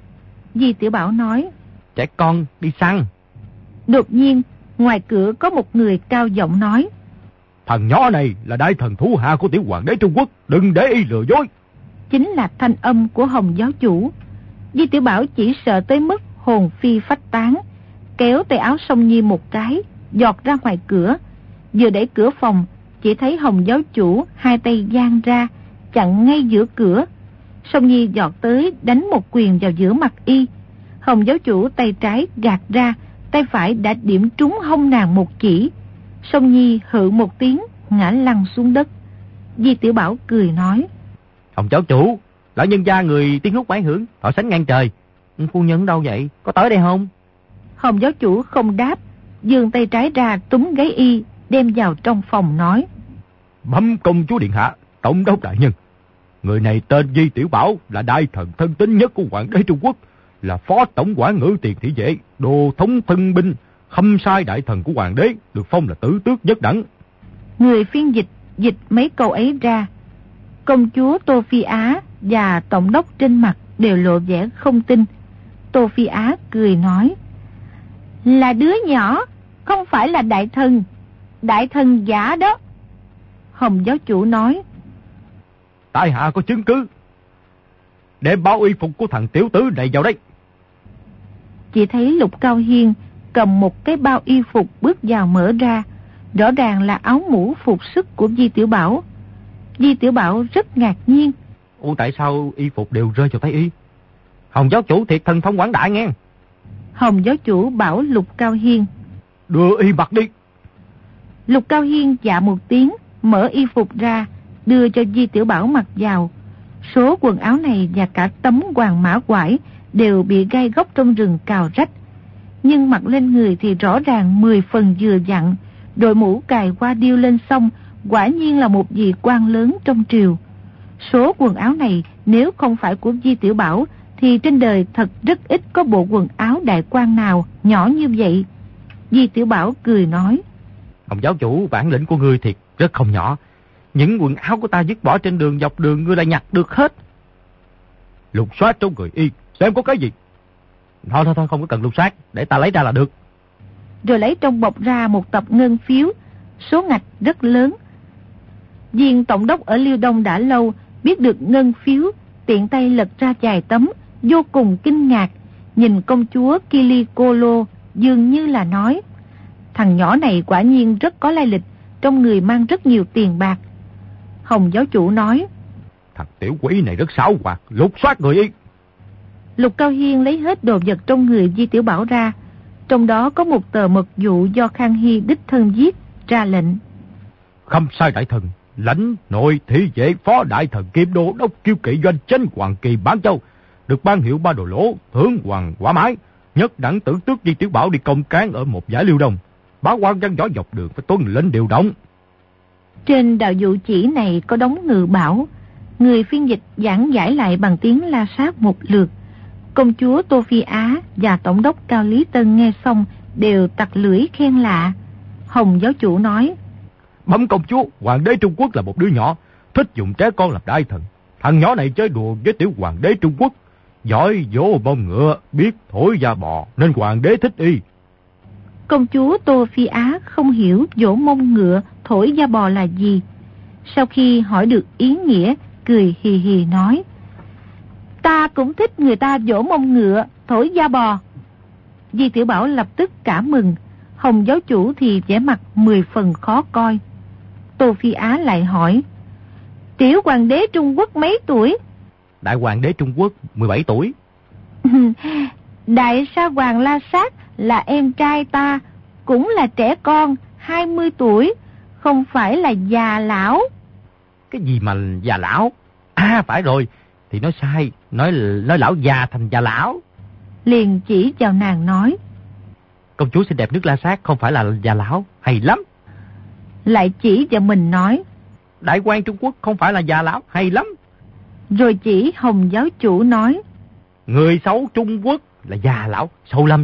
Di Tiểu Bảo nói: Trẻ con đi săn. Đột nhiên ngoài cửa có một người cao giọng nói: Thằng nhỏ này là đại thần thủ hạ của tiểu hoàng đế Trung Quốc, đừng để y lừa dối. Chính là thanh âm của Hồng giáo chủ. Di Tiểu Bảo chỉ sợ tới mức hồn phi phách tán, kéo tay áo Song Nhi một cái, giọt ra ngoài cửa. Vừa đẩy cửa phòng, chỉ thấy Hồng giáo chủ hai tay giang ra, chặn ngay giữa cửa. Song Nhi giọt tới đánh một quyền vào giữa mặt y. Hồng giáo chủ tay trái gạt ra, tay phải đã điểm trúng hông nàng một chỉ. Song Nhi hự một tiếng, ngã lăn xuống đất. Di Tiểu Bảo cười nói: Hồng cháu chủ, lão nhân gia người tiếng hút quái hưởng, thọ sánh ngang trời. Phu nhân đâu vậy? Có tới đây không? Hồng giáo chủ không đáp, giương tay trái ra túm gáy y, đem vào trong phòng nói: Bẩm công chúa điện hạ, tổng đốc đại nhân, người này tên Di Tiểu Bảo, là đại thần thân tín nhất của hoàng đế Trung Quốc, là phó tổng quản ngự tiền thị vệ, đô thống thân binh, khâm sai đại thần của hoàng đế, được phong là tử tước nhất đẳng. Người phiên dịch mấy câu ấy ra. Công chúa Tô Phi Á và tổng đốc trên mặt đều lộ vẻ không tin. Tô Phi Á cười nói: Là đứa nhỏ, không phải là đại thần giả đó. Hồng giáo chủ nói: Tại hạ có chứng cứ, để báo y phục của thằng tiểu tử này vào đây. Chỉ thấy Lục Cao Hiên cầm một cái bao y phục bước vào mở ra, rõ ràng là áo mũ phục sức của Di Tiểu Bảo. Di Tiểu Bảo rất ngạc nhiên: Tại sao y phục đều rơi vào tay y? Hồng giáo chủ thiệt thần thông quảng đại nghe. Hồng giáo chủ bảo Lục Cao Hiên: Đưa y mặc đi. Lục Cao Hiên dạ một tiếng, mở y phục ra, đưa cho Di Tiểu Bảo mặc vào. Số quần áo này và cả tấm hoàng mã quải đều bị gai góc trong rừng cào rách, nhưng mặc lên người thì rõ ràng 10 phần vừa dặn. Đội mũ cài qua điêu lên xong, quả nhiên là một vị quan lớn trong triều. Số quần áo này nếu không phải của Di Tiểu Bảo thì trên đời thật rất ít có bộ quần áo đại quan nào nhỏ như vậy. Di Tiểu Bảo cười nói: Hồng giáo chủ, bản lĩnh của ngươi thiệt rất không nhỏ. Những quần áo của ta dứt bỏ trên đường dọc đường ngươi lại nhặt được hết. Lục soát trong người y xem có cái gì. Thôi không có cần lục soát, để ta lấy ra là được. Rồi lấy trong bọc ra một tập ngân phiếu, số ngạch rất lớn. Viên tổng đốc ở Liêu Đông đã lâu, biết được ngân phiếu, tiện tay lật ra vài tấm, vô cùng kinh ngạc, nhìn công chúa Kilikolo, dường như là nói: Thằng nhỏ này quả nhiên rất có lai lịch, trong người mang rất nhiều tiền bạc. Hồng giáo chủ nói: Thằng tiểu quỷ này rất xảo hoạt, lục soát người y. Lục Cao Hiên lấy hết đồ vật trong người Di Tiểu Bảo ra, trong đó có một tờ mật dụ do Khang Hy đích thân viết, ra lệnh: Khâm sai đại thần, lãnh nội thị vệ phó đại thần Kim Đô đốc Kiêu Kỵ doanh Chánh Hoàng Kỳ Bán Châu, được ban hiệu 3 đồ lỗ, thưởng hoàng quả mái, nhất đẳng tử tước Di Tiểu Bảo đi công cán ở một giải Liêu Đông. Báo quan văn võ dọc đường phải tuân lệnh điều động. Trên đạo dụ chỉ này có đóng ngự bảo. Người phiên dịch giảng giải lại bằng tiếng La Sát một lượt. Công chúa Tô Phi Á và tổng đốc Cao Lý Tân nghe xong đều tặc lưỡi khen lạ. Hồng giáo chủ nói: Bẩm công chúa, hoàng đế Trung Quốc là một đứa nhỏ, thích dùng trẻ con làm đại thần. Thằng nhỏ này chơi đùa với tiểu hoàng đế Trung Quốc, giỏi vỗ bông ngựa, biết thổi da bò, nên hoàng đế thích y. Công chúa Tô Phi Á không hiểu vỗ mông ngựa, thổi da bò là gì. Sau khi hỏi được ý nghĩa, cười hì hì nói: Ta cũng thích người ta vỗ mông ngựa, thổi da bò. Di Tiểu Bảo lập tức cảm mừng. Hồng giáo chủ thì vẻ mặt 10 phần khó coi. Tô Phi Á lại hỏi: Tiểu hoàng đế Trung Quốc mấy tuổi? Đại hoàng đế Trung Quốc 17 tuổi. Đại sa hoàng La Sát là em trai ta, cũng là trẻ con, 20 tuổi, không phải là già lão. Cái gì mà già lão? À phải rồi, thì nói sai, nói lão già thành già lão. Liền chỉ vào nàng nói: Công chúa xinh đẹp nước La Sát không phải là già lão, hay lắm. Lại chỉ vào mình nói: Đại quan Trung Quốc không phải là già lão, hay lắm. Rồi chỉ Hồng giáo chủ nói: Người xấu Trung Quốc là già lão, sâu lắm.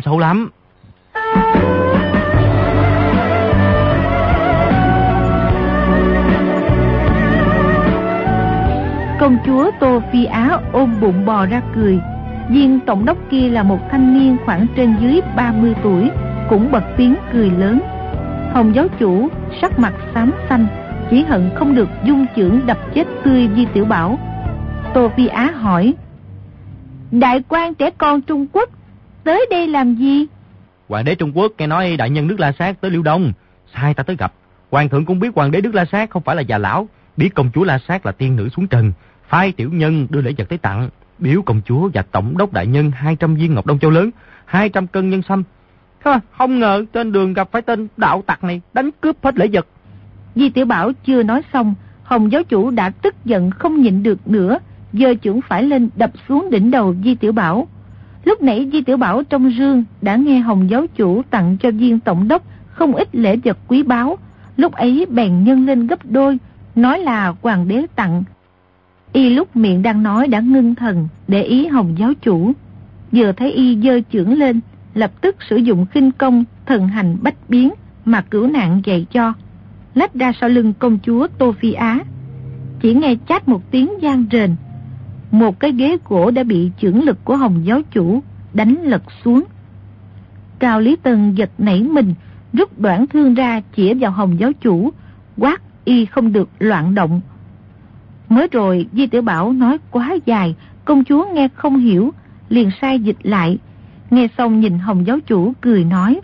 Công chúa Tô Phi Á ôm bụng bò ra cười. Viên tổng đốc kia là một thanh niên khoảng trên dưới 30 tuổi, cũng bật tiếng cười lớn. Hồng giáo chủ sắc mặt xám xanh, chỉ hận không được dung chưởng đập chết tươi Di Tiểu Bảo. Tô Phi Á hỏi: Đại quan trẻ con Trung Quốc tới đây làm gì? Hoàng đế Trung Quốc nghe nói đại nhân nước La Sát tới Liêu Đông, sai ta tới gặp. Hoàng thượng cũng biết hoàng đế nước La Sát không phải là già lão, biết công chúa La Sát là tiên nữ xuống trần, phái tiểu nhân đưa lễ vật tới tặng, biếu công chúa và tổng đốc đại nhân 200 viên ngọc Đông Châu lớn, 200 cân nhân sâm. Không ngờ trên đường gặp phải tên đạo tặc này, đánh cướp hết lễ vật. Di Tiểu Bảo chưa nói xong, Hồng giáo chủ đã tức giận không nhịn được nữa, giơ chưởng phải lên đập xuống đỉnh đầu Di Tiểu Bảo. Lúc nãy Di Tiểu Bảo trong rương đã nghe Hồng giáo chủ tặng cho viên tổng đốc không ít lễ vật quý báu, lúc ấy bèn nhân lên gấp đôi, nói là hoàng đế tặng. Y lúc miệng đang nói đã ngưng thần để ý Hồng giáo chủ, vừa thấy y giơ chưởng lên, lập tức sử dụng khinh công thần hành bách biến mà cửu nạn dạy cho, lách ra sau lưng công chúa Tô Phi Á. Chỉ nghe chát một tiếng vang rền, một cái ghế gỗ đã bị chưởng lực của Hồng giáo chủ đánh lật xuống. Cao Lý Tân giật nảy mình, rút đoạn thương ra chĩa vào Hồng giáo chủ, quát y không được loạn động. Mới rồi Di Tiểu Bảo nói quá dài, công chúa nghe không hiểu, liền sai dịch lại. Nghe xong nhìn Hồng giáo chủ cười nói: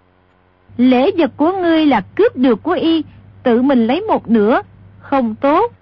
lễ vật của ngươi là cướp được của y, tự mình lấy một nửa, không tốt.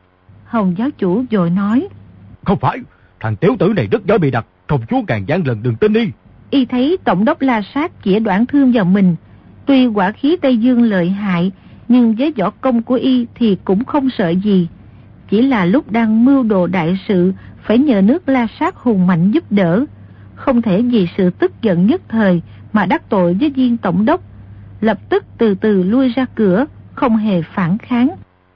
Hồng giáo chủ vội nói: không phải, thằng tiểu tử này rất giỏi bị đặt, công chúa càng gian lần đừng tin đi. Y thấy tổng đốc La Sát chĩa đoạn thương vào mình, tuy quả khí Tây Dương lợi hại, nhưng với võ công của y thì cũng không sợ gì. Chỉ là lúc đang mưu đồ đại sự, phải nhờ nước La Sát hùng mạnh giúp đỡ, không thể vì sự tức giận nhất thời mà đắc tội với viên tổng đốc, lập tức từ từ lui ra cửa, không hề phản kháng.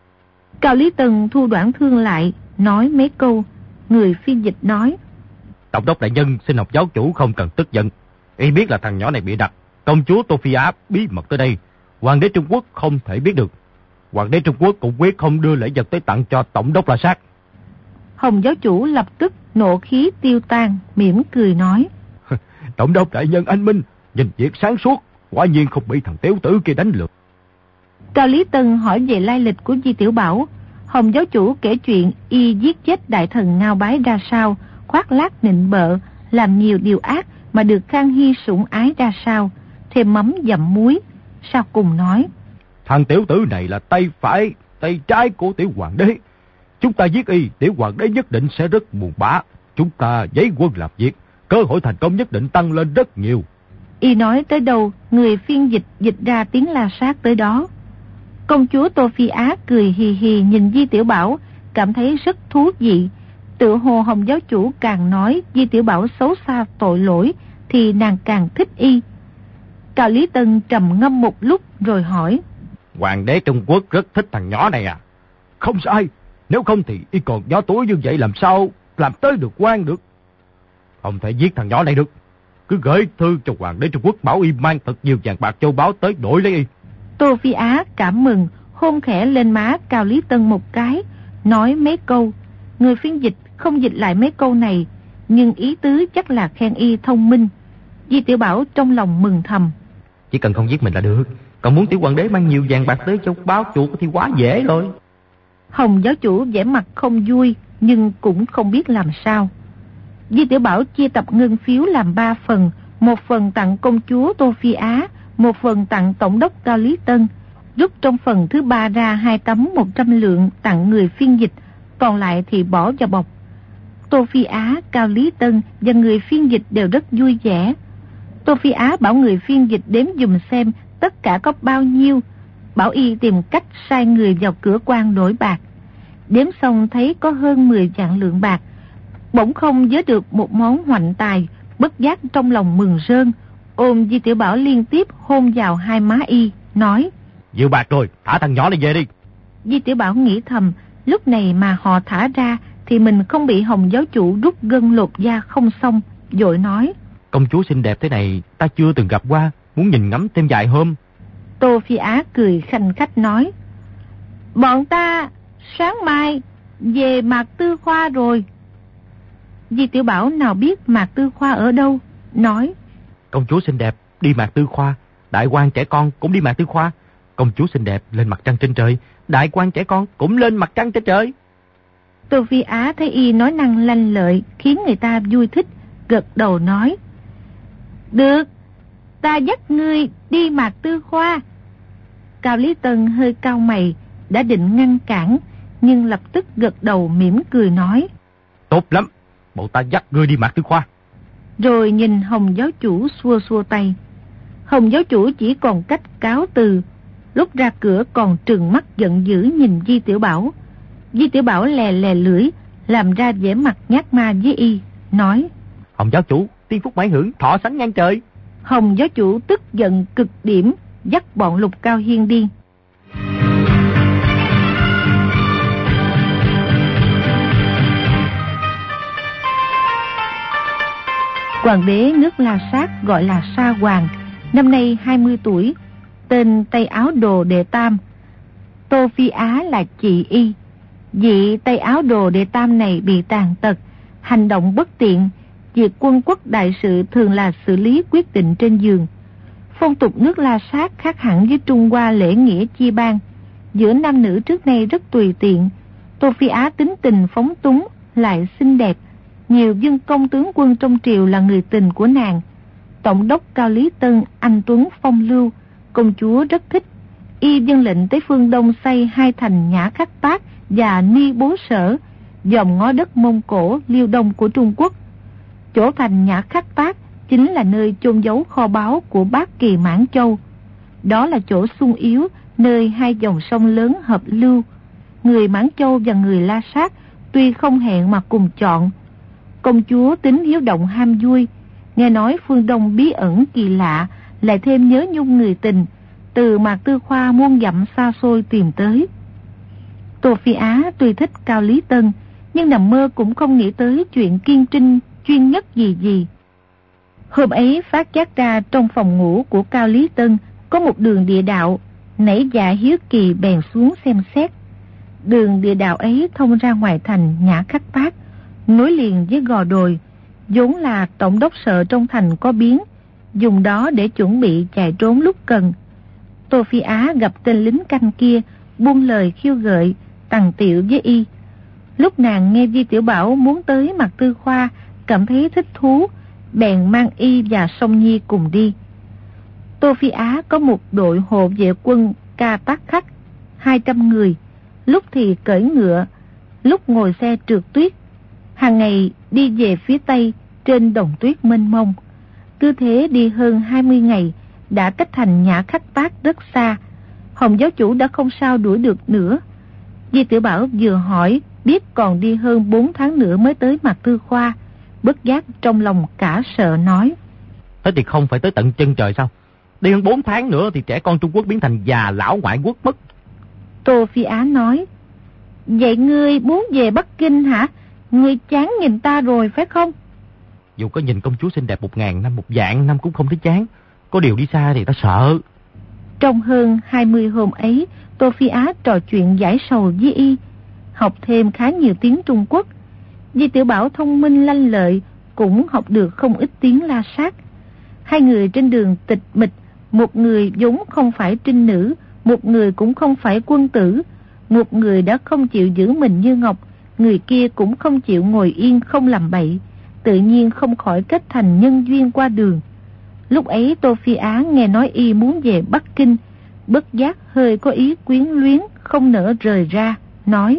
Cao Lý Tân thu đoạn thương lại, nói mấy câu. Người phiên dịch nói: tổng đốc đại nhân xin Hồng giáo chủ không cần tức giận, y biết là thằng nhỏ này bị đặt, công chúa Tô Phi Á bí mật tới đây, hoàng đế Trung Quốc không thể biết được. Hoàng đế Trung Quốc cũng quyết không đưa lễ vật tới tặng cho tổng đốc La Sát. Hồng giáo chủ lập tức nộ khí tiêu tan, mỉm cười nói: tổng đốc đại nhân anh minh, nhìn việc sáng suốt, quả nhiên không bị thằng tiểu tử kia đánh lừa. Cao Lý Tân hỏi về lai lịch của Di Tiểu Bảo. Hồng giáo chủ kể chuyện y giết chết đại thần Ngao Bái ra sao, khoác lác nịnh bợ, làm nhiều điều ác mà được Khang Hy sủng ái ra sao, thêm mắm dặm muối. Sau cùng nói: thằng tiểu tử này là tay phải, tay trái của tiểu hoàng đế. Chúng ta giết y, tiểu hoàng đế nhất định sẽ rất buồn bã. Chúng ta giấy quân làm việc, cơ hội thành công nhất định tăng lên rất nhiều. Y nói tới đâu, người phiên dịch ra tiếng La Sát tới đó. Công chúa Tô Phi Á cười hì hì nhìn Di Tiểu Bảo, cảm thấy rất thú vị. Tự hồ Hồng giáo chủ càng nói Di Tiểu Bảo xấu xa tội lỗi, thì nàng càng thích y. Cao Lý Tân trầm ngâm một lúc rồi hỏi: hoàng đế Trung Quốc rất thích thằng nhỏ này à? Không sai, nếu không thì y còn nhỏ tuổi như vậy làm sao làm tới được quan được. Không thể giết thằng nhỏ này được, cứ gửi thư cho hoàng đế Trung Quốc bảo y mang thật nhiều vàng bạc châu báu tới đổi lấy y. Tô Phi Á cảm mừng, hôn khẽ lên má Cao Lý Tân một cái, nói mấy câu. Người phiên dịch không dịch lại mấy câu này, nhưng ý tứ chắc là khen y thông minh. Di Tiểu Bảo trong lòng mừng thầm: chỉ cần không giết mình là được, còn muốn tiểu hoàng đế mang nhiều vàng bạc tới châu báu chuột thì quá dễ rồi. Hồng giáo chủ vẻ mặt không vui, nhưng cũng không biết làm sao. Di Tiểu Bảo chia tập ngân phiếu làm 3 phần, một phần tặng công chúa Tô Phi Á, một phần tặng tổng đốc Cao Lý Tân, rút trong phần thứ 3 ra 2 tấm 100 lượng tặng người phiên dịch, còn lại thì bỏ vào bọc. Tô Phi Á, Cao Lý Tân và người phiên dịch đều rất vui vẻ. Tô Phi Á bảo người phiên dịch đếm dùm xem tất cả có bao nhiêu, bảo y tìm cách sai người vào cửa quan đổi bạc. Đếm xong thấy có hơn 10 vạn lượng bạc, bỗng không vớ được một món hoạnh tài, bất giác trong lòng mừng rơn, ôm Di Tiểu Bảo liên tiếp hôn vào hai má y, nói: nhiều bạc rồi, thả thằng nhỏ này về đi. Di Tiểu Bảo nghĩ thầm, lúc này mà họ thả ra thì mình không bị Hồng giáo chủ rút gân lột da không xong, vội nói: công chúa xinh đẹp thế này ta chưa từng gặp qua, muốn nhìn ngắm thêm vài hôm. Tô Phi Á cười khanh khách nói: bọn ta sáng mai về Mạc Tư Khoa rồi. Di Tiểu Bảo nào biết Mạc Tư Khoa ở đâu, nói: công chúa xinh đẹp đi Mạc Tư Khoa, đại quan trẻ con cũng đi Mạc Tư Khoa. Công chúa xinh đẹp lên mặt trăng trên trời, đại quan trẻ con cũng lên mặt trăng trên trời. Tô Phi Á thấy y nói năng lanh lợi, khiến người ta vui thích, gật đầu nói: được, ta dắt ngươi đi Mạc Tư Khoa. Cao Lý Tân hơi cau mày, đã định ngăn cản, nhưng lập tức gật đầu mỉm cười nói: tốt lắm, bộ ta dắt ngươi đi Mạc Tư Khoa. Rồi nhìn Hồng giáo chủ xua xua tay. Hồng giáo chủ chỉ còn cách cáo từ. Lúc ra cửa còn trừng mắt giận dữ nhìn Di Tiểu Bảo. Di Tiểu Bảo lè lè lưỡi, làm ra vẻ mặt nhát ma với y, nói: Hồng giáo chủ, tiên phúc mãi hưởng, thọ sánh ngang trời. Hồng giáo chủ tức giận cực điểm, dắt bọn Lục Cao Hiên đi. Hoàng đế nước La Sát gọi là Sa Hoàng, năm nay 20 tuổi, tên Tây Áo Đồ Đệ Tam. Tô Phi Á là chị y. Vị Tây Áo Đồ Đệ Tam này bị tàn tật, hành động bất tiện, việc quân quốc đại sự thường là xử lý quyết định trên giường. Phong tục nước La Sát khác hẳn với Trung Hoa lễ nghĩa chia ban, giữa nam nữ trước nay rất tùy tiện. Tô Phi Á tính tình phóng túng, lại xinh đẹp, nhiều dân công tướng quân trong triều là người tình của nàng. Tổng đốc Cao Lý Tân anh tuấn phong lưu, công chúa rất thích. Y dâng lệnh tới phương Đông xây 2 thành Nhã Khắc Tác và Ni Bố Sở, dòm ngó đất Mông Cổ, Liêu Đông của Trung Quốc. Chỗ thành Nhã Khắc Tác chính là nơi chôn giấu kho báu của Bát Kỳ Mãn Châu. Đó là chỗ xung yếu, nơi 2 dòng sông lớn hợp lưu. Người Mãn Châu và người La Sát tuy không hẹn mà cùng chọn. Công chúa tính hiếu động ham vui, nghe nói phương Đông bí ẩn kỳ lạ, lại thêm nhớ nhung người tình, từ Mạc Tư Khoa muôn dặm xa xôi tìm tới. Tô Phi Á tuy thích Cao Lý Tân, nhưng nằm mơ cũng không nghĩ tới chuyện kiên trinh chuyên nhất gì. Hôm ấy phát giác ra trong phòng ngủ của Cao Lý Tân có một đường địa đạo, nảy dạ hiếu kỳ bèn xuống xem xét. Đường địa đạo ấy thông ra ngoài thành Nhã Khắc Tác, nối liền với Gò Đồi, vốn là tổng đốc sợ trong thành có biến, dùng đó để chuẩn bị chạy trốn lúc cần. Tô Phi Á gặp tên lính canh kia, buông lời khiêu gợi, tằng tiệu với y. Lúc nàng nghe Di Tiểu Bảo muốn tới Mạc Tư Khoa, cảm thấy thích thú, bèn mang y và Song Nhi cùng đi. Tô Phi Á có một đội hộ vệ quân Ca Tác Khách 200 người, lúc thì cưỡi ngựa, lúc ngồi xe trượt tuyết, hàng ngày đi về phía tây trên đồng tuyết mênh mông. Cứ thế đi hơn 20 ngày, đã cách thành Nhã Khắc Tác rất xa. Hồng giáo chủ đã không sao đuổi được nữa. Di Tiểu Bảo vừa hỏi biết còn đi hơn 4 tháng nữa mới tới Mạc Tư Khoa, bất giác trong lòng cả sợ nói: Thế thì không phải tới tận chân trời sao? Đi hơn 4 tháng nữa thì trẻ con Trung Quốc biến thành già lão ngoại quốc mất. Tô Phi Á nói: Vậy ngươi muốn về Bắc Kinh hả? Ngươi chán nhìn ta rồi phải không? Dù có nhìn công chúa xinh đẹp 1000 năm 1 vạn năm cũng không thấy chán. Có điều đi xa thì ta sợ. Trong hơn 20 hôm ấy, Tô Phi Á trò chuyện giải sầu với y, học thêm khá nhiều tiếng Trung Quốc. Di Tiểu Bảo thông minh lanh lợi, cũng học được không ít tiếng La Sát. 2 người trên đường tịch mịch, một người vốn không phải trinh nữ, một người cũng không phải quân tử. Một người đã không chịu giữ mình như ngọc, người kia cũng không chịu ngồi yên không làm bậy, tự nhiên không khỏi kết thành nhân duyên qua đường. Lúc ấy Tô Phi Á nghe nói y muốn về Bắc Kinh, bất giác hơi có ý quyến luyến, không nỡ rời ra, nói: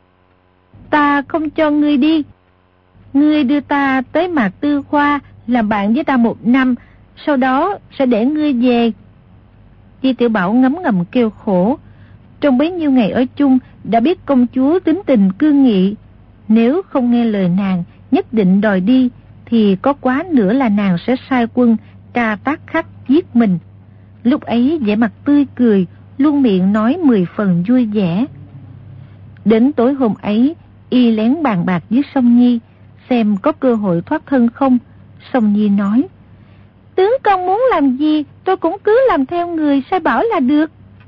Ta không cho ngươi đi. Ngươi đưa ta tới Mạc Tư Khoa, làm bạn với ta 1 năm, sau đó sẽ để ngươi về. Di Tiểu Bảo ngấm ngầm kêu khổ. Trong bấy nhiêu ngày ở chung, đã biết công chúa tính tình cương nghị, nếu không nghe lời nàng, nhất định đòi đi, thì có quá nữa là nàng sẽ sai quân Ca Tác Khách giết mình. Lúc ấy vẻ mặt tươi cười, luôn miệng nói 10 phần vui vẻ. Đến tối hôm ấy, y lén bàn bạc với Song Nhi, xem có cơ hội thoát thân không. Song Nhi nói: Tướng công muốn làm gì, tôi cũng cứ làm theo người sai bảo là được.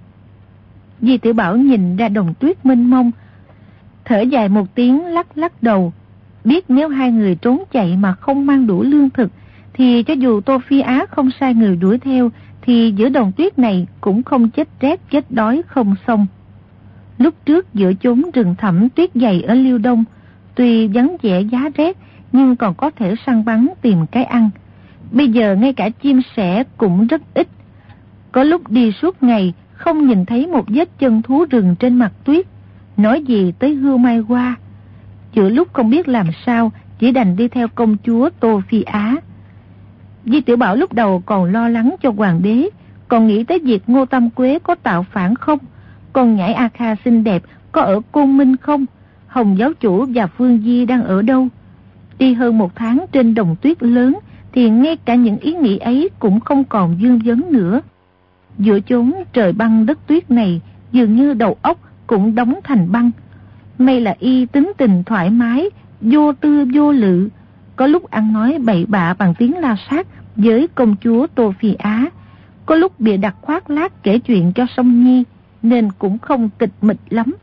Di Tiểu Bảo nhìn ra đồng tuyết mênh mông, thở dài một tiếng, lắc lắc đầu. Biết nếu 2 người trốn chạy mà không mang đủ lương thực, thì cho dù Tô Phi Á không sai người đuổi theo, thì giữa đồng tuyết này cũng không chết rét chết đói không xong. Lúc trước giữa chốn rừng thẳm tuyết dày ở Liêu Đông, tuy vắng vẻ giá rét, nhưng còn có thể săn bắn tìm cái ăn. Bây giờ ngay cả chim sẻ cũng rất ít. Có lúc đi suốt ngày, không nhìn thấy một vết chân thú rừng trên mặt tuyết, nói gì tới hươu mai hoa. Giữa lúc không biết làm sao, chỉ đành đi theo công chúa Tô Phi Á. Di Tiểu Bảo lúc đầu còn lo lắng cho hoàng đế, còn nghĩ tới việc Ngô Tam Quế có tạo phản không, còn nhãi A Kha xinh đẹp có ở Côn Minh không, Hồng giáo chủ và Phương Di đang ở đâu. Đi hơn 1 tháng trên đồng tuyết lớn thì ngay cả những ý nghĩ ấy cũng không còn vương vấn nữa. Giữa chốn trời băng đất tuyết này, dường như đầu óc cũng đóng thành băng. May là y tính tình thoải mái, vô tư vô lự, có lúc ăn nói bậy bạ bằng tiếng La Sát với công chúa Tô Phi Á, có lúc bịa đặt khoác lác kể chuyện cho Song Nhi, nên cũng không tịch mịch lắm.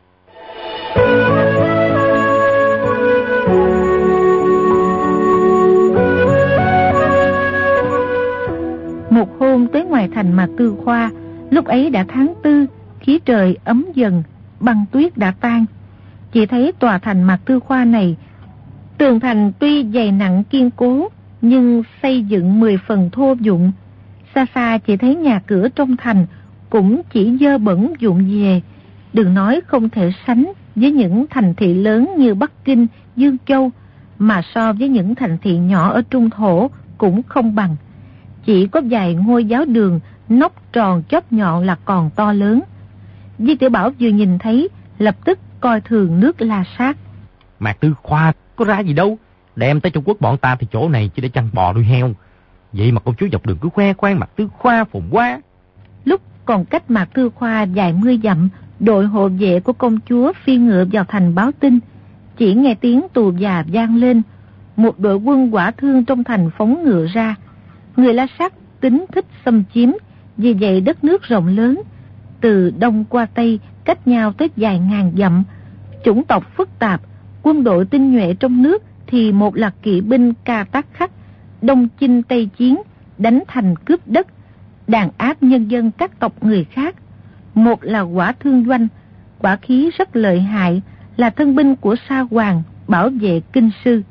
Một hôm tới ngoài thành Mạc Tư Khoa, lúc ấy đã tháng 4, khí trời ấm dần, băng tuyết đã tan. Chỉ thấy tòa thành Mạc Tư Khoa này, tường thành tuy dày nặng kiên cố, nhưng xây dựng 10 phần thô vụng. Xa xa chỉ thấy nhà cửa trong thành cũng chỉ dơ bẩn vụng về, đừng nói không thể sánh với những thành thị lớn như Bắc Kinh, Dương Châu, mà so với những thành thị nhỏ ở Trung Thổ cũng không bằng. Chỉ có vài ngôi giáo đường nóc tròn chóp nhọn là còn to lớn. Di Tiểu Bảo vừa nhìn thấy lập tức coi thường nước La Sát. Mạc Tư Khoa có ra gì đâu, đem tới Trung Quốc bọn ta thì chỗ này chỉ để chăn bò nuôi heo. Vậy mà công chúa dọc đường cứ khoe khoang Mạc Tư Khoa phồn hoa. Lúc còn cách Mạc Tư Khoa vài mươi dặm, đội hộ vệ của công chúa phi ngựa vào thành báo tin. Chỉ nghe tiếng tù già vang lên, một đội quân hỏa thương trong thành phóng ngựa ra. Người La Sát tính thích xâm chiếm, vì vậy đất nước rộng lớn, từ đông qua tây cách nhau tới vài ngàn dặm, chủng tộc phức tạp, quân đội tinh nhuệ trong nước thì một là kỵ binh Ca Tác Khắc, đông chinh tây chiến, đánh thành cướp đất, đàn áp nhân dân các tộc người khác. Một là hỏa thương doanh, quả khí rất lợi hại, là thân binh của Sa Hoàng bảo vệ kinh sư.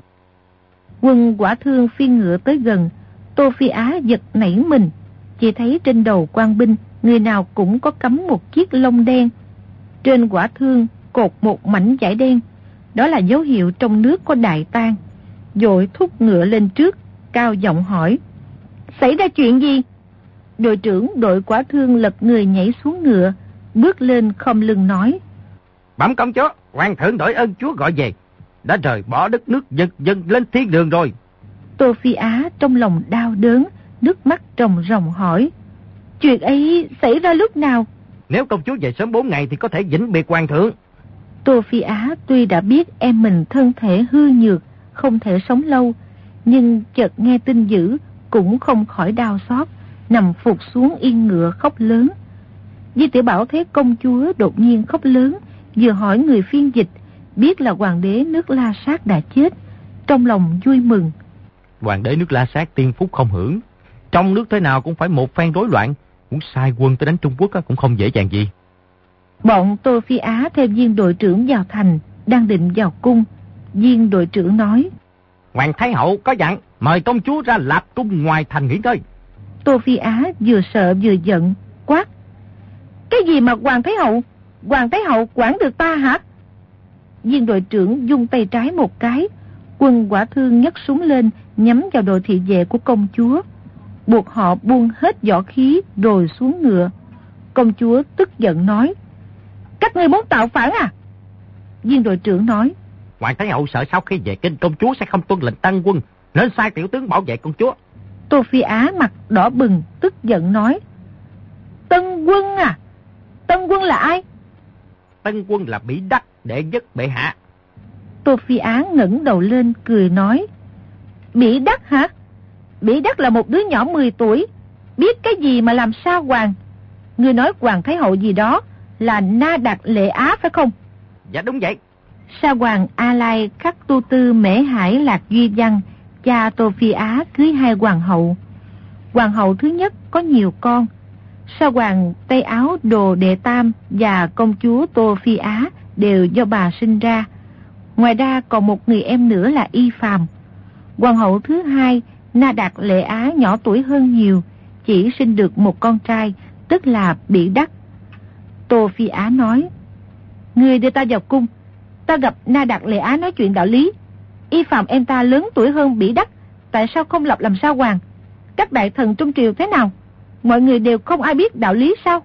Quân hỏa thương phi ngựa tới gần, Tô Phi Á giật nảy mình, chỉ thấy trên đầu quan binh người nào cũng có cắm một chiếc lông đen, trên hỏa thương cột một mảnh vải đen, đó là dấu hiệu trong nước có đại tang. Vội thúc ngựa lên trước, cao giọng hỏi: xảy ra chuyện gì? Đội trưởng đội hỏa thương lật người nhảy xuống ngựa, bước lên khom lưng nói: bẩm công chúa, hoàng thượng đổi ơn chúa gọi về, đã rời bỏ đất nước dần dần lên thiên đường rồi. Tô Phi Á trong lòng đau đớn, nước mắt ròng ròng hỏi: chuyện ấy xảy ra lúc nào? Nếu công chúa về sớm 4 ngày thì có thể vĩnh biệt hoàng thượng. Tô Phi Á tuy đã biết em mình thân thể hư nhược, không thể sống lâu, nhưng chợt nghe tin dữ cũng không khỏi đau xót, nằm phục xuống yên ngựa khóc lớn. Di Tiểu Bảo thấy công chúa đột nhiên khóc lớn, vừa hỏi người phiên dịch, biết là hoàng đế nước La Sát đã chết, trong lòng vui mừng. Hoàng đế nước La Sát tiên phúc không hưởng, trong nước thế nào cũng phải một phen rối loạn, muốn sai quân tới đánh Trung Quốc cũng không dễ dàng gì. Bọn Tô Phi Á theo viên đội trưởng vào thành, đang định vào cung. Viên đội trưởng nói: Hoàng thái hậu có dặn mời công chúa ra Lạp cung ngoài thành nghỉ ngơi. Tô Phi Á vừa sợ vừa giận, quát: cái gì mà Hoàng thái hậu? Hoàng thái hậu quản được ta hả? Viên đội trưởng vung tay trái một cái, quân hỏa thương nhấc súng lên nhắm vào đội thị vệ của công chúa, buộc họ buông hết võ khí rồi xuống ngựa. Công chúa tức giận nói: các ngươi muốn tạo phản à? Viên đội trưởng nói: Hoàng thái hậu sợ sau khi về kinh công chúa sẽ không tuân lệnh tăng quân, nên sai tiểu tướng bảo vệ công chúa. Tô Phi Á mặt đỏ bừng, tức giận nói: Tân quân à? Tân quân là ai? Tân quân là Bỉ Đắc, đệ nhất bệ hạ. Tô Phi Á ngẩng đầu lên cười nói: Bỉ Đắc hả? Bỉ Đắc là một đứa nhỏ 10 tuổi, biết cái gì mà làm Sa Hoàng? Ngươi nói Hoàng thái hậu gì đó là Na Đạt Lệ Á phải không? Dạ đúng vậy. Sa Hoàng A Lai Khắc Tu Tư Mễ Hải Lạc Duy Văn, cha Tô Phi Á cưới 2 hoàng hậu. Hoàng hậu thứ nhất có nhiều con. Sa Hoàng Tây Áo Đồ Đệ Tam và công chúa Tô Phi Á đều do bà sinh ra. Ngoài ra còn một người em nữa là Y Phàm. Hoàng hậu thứ hai Na Đạt Lệ Á nhỏ tuổi hơn nhiều, chỉ sinh được một con trai, tức là Bỉ Đắc. Tô Phi Á nói: người đưa ta vào cung, ta gặp Na Đạt Lệ Á nói chuyện đạo lý. Y Phàm em ta lớn tuổi hơn Bỉ Đắc, tại sao không lập làm Sa Hoàng? các đại thần trong triều thế nào? Mọi người đều không ai biết đạo lý sao?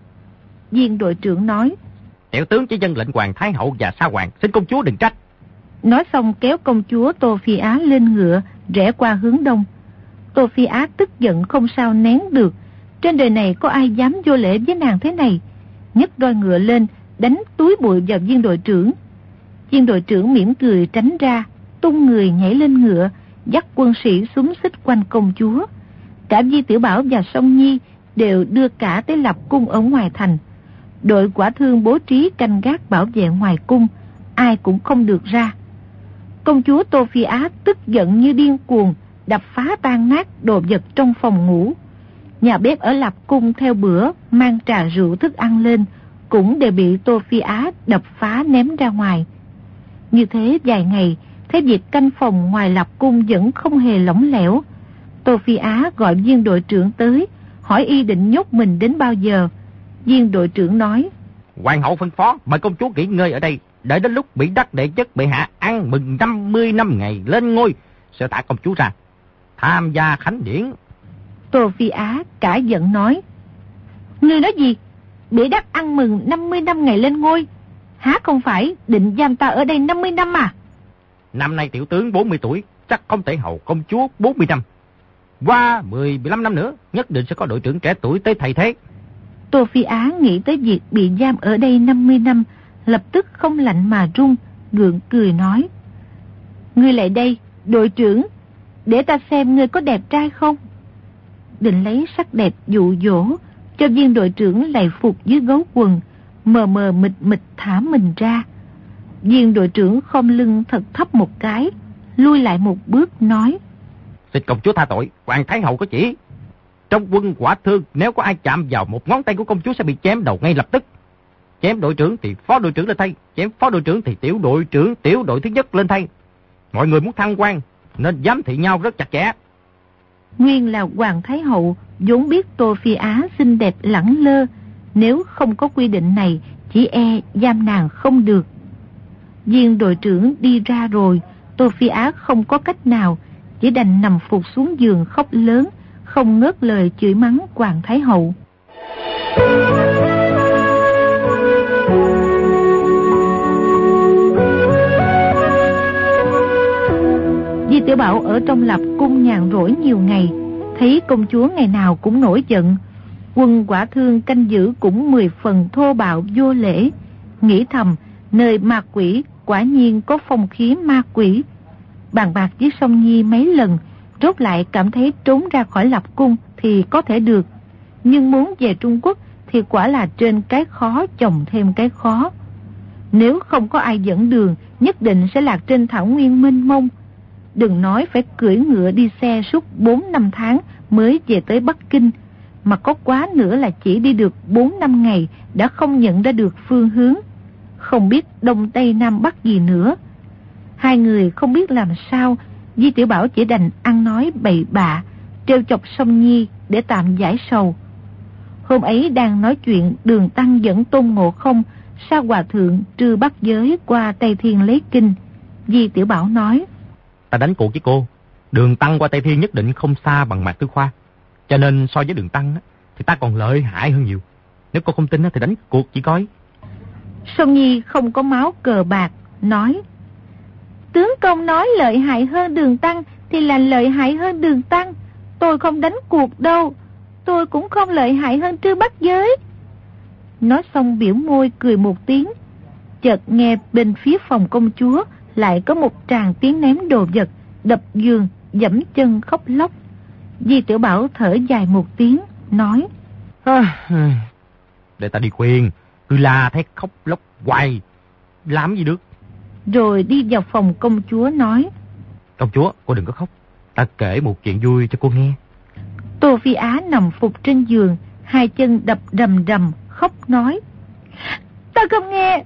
Viên đội trưởng nói: Tiểu tướng chỉ dân lệnh Hoàng Thái Hậu và Sa Hoàng, xin công chúa đừng trách. Nói xong kéo công chúa Tô Phi Á lên ngựa, rẽ qua hướng đông. Tô Phi Á tức giận không sao nén được. Trên đời này có ai dám vô lễ với nàng thế này? Nhấc roi ngựa lên, đánh túi bụi vào viên đội trưởng. Viên đội trưởng mỉm cười tránh ra, tung người nhảy lên ngựa, dắt quân sĩ xúm xích quanh công chúa. Cả Di Tiểu Bảo và Song Nhi đều đưa cả tới lập cung ở ngoài thành. Đội quả thương bố trí canh gác bảo vệ ngoài cung, ai cũng không được ra. Công chúa Tô Phi Á tức giận như điên cuồng, đập phá tan nát đồ vật trong phòng ngủ. Nhà bếp ở lập cung theo bữa mang trà rượu thức ăn lên cũng đều bị Tô Phi Á đập phá ném ra ngoài. Như thế vài ngày, thấy việc canh phòng ngoài lập cung vẫn không hề lỏng lẻo. Tô Phi Á gọi viên đội trưởng tới, hỏi y định nhốt mình đến bao giờ. Viên đội trưởng nói: Hoàng hậu phân phó mời công chúa nghỉ ngơi ở đây, đợi đến lúc bị đắc đệ nhất bệ hạ ăn mừng 50 năm ngày lên ngôi sẽ thả công chúa ra tham gia khánh điển. Tô Phi Á cả giận nói: Ngươi nói gì? Bệ đắc ăn mừng 50 năm ngày lên ngôi, há không phải định giam ta ở đây 50 năm à? Năm nay tiểu tướng 40 tuổi, chắc không thể hầu công chúa 40 năm. Qua 15 năm nữa, nhất định sẽ có đội trưởng trẻ tuổi tới thay thế. Tô Phi Á nghĩ tới việc bị giam ở đây 50 năm, lập tức không lạnh mà run, gượng cười nói: Ngươi lại đây, đội trưởng, để ta xem ngươi có đẹp trai không. Định lấy sắc đẹp dụ dỗ, cho viên đội trưởng lạy phục dưới gấu quần, mờ mờ mịt mịt thả mình ra. Viên đội trưởng khom lưng thật thấp một cái, lui lại một bước nói: Xin công chúa tha tội, Hoàng Thái Hậu có chỉ. Trong quân quả thương, nếu có ai chạm vào một ngón tay của công chúa sẽ bị chém đầu ngay lập tức. Chém đội trưởng thì phó đội trưởng lên thay, chém phó đội trưởng thì tiểu đội trưởng tiểu đội thứ nhất lên thay. Mọi người muốn thăng quan nên giám thị nhau rất chặt chẽ. Nguyên là Hoàng Thái Hậu vốn biết Tô Phi Á xinh đẹp lẳng lơ, nếu không có quy định này chỉ e giam nàng không được. Viên đội trưởng đi ra rồi, Tô Phi Á không có cách nào, chỉ đành nằm phục xuống giường khóc lớn, không ngớt lời chửi mắng Hoàng Thái Hậu. Di Tiểu Bảo ở trong lập cung nhàn rỗi nhiều ngày, thấy công chúa ngày nào cũng nổi giận. Quân quả thương canh giữ cũng 10 phần thô bạo vô lễ, nghĩ thầm nơi ma quỷ quả nhiên có phong khí ma quỷ. Bàn bạc với Song Nhi mấy lần, rốt lại cảm thấy trốn ra khỏi lập cung thì có thể được, nhưng muốn về Trung Quốc thì quả là trên cái khó chồng thêm cái khó. Nếu không có ai dẫn đường, nhất định sẽ lạc trên thảo nguyên mênh mông. Đừng nói phải cưỡi ngựa đi xe suốt 4 năm tháng mới về tới Bắc Kinh, mà có quá nữa là chỉ đi được 4 năm ngày đã không nhận ra được phương hướng, không biết Đông Tây Nam Bắc gì nữa. Hai người không biết làm sao, Di Tiểu Bảo chỉ đành ăn nói bậy bạ, trêu chọc Song Nhi để tạm giải sầu. Hôm ấy đang nói chuyện, Đường Tăng dẫn Tôn Ngộ Không, Sa Hòa Thượng trừ Bắc Giới qua Tây Thiên lấy kinh. Di Tiểu Bảo nói: Ta đánh cuộc với cô, Đường Tăng qua Tây Thiên nhất định không xa bằng Mạc Tư Khoa, cho nên so với Đường Tăng thì ta còn lợi hại hơn nhiều. Nếu cô không tin thì đánh cuộc chỉ coi. Song Nhi không có máu cờ bạc, nói: Tướng công nói lợi hại hơn Đường Tăng thì là lợi hại hơn Đường Tăng, tôi không đánh cuộc đâu, tôi cũng không lợi hại hơn Trư Bắc Giới. Nói xong biểu môi cười một tiếng. Chợt nghe bên phía phòng công chúa lại có một tràng tiếng ném đồ vật, đập giường, giẫm chân khóc lóc. Di Tiểu Bảo thở dài một tiếng, nói: Để ta đi khuyên, cứ la thấy khóc lóc hoài, làm gì được. Rồi đi vào phòng công chúa nói: Công chúa, cô đừng có khóc, ta kể một chuyện vui cho cô nghe. Tô Phi Á nằm phục trên giường, hai chân đập rầm rầm, khóc nói: Ta không nghe,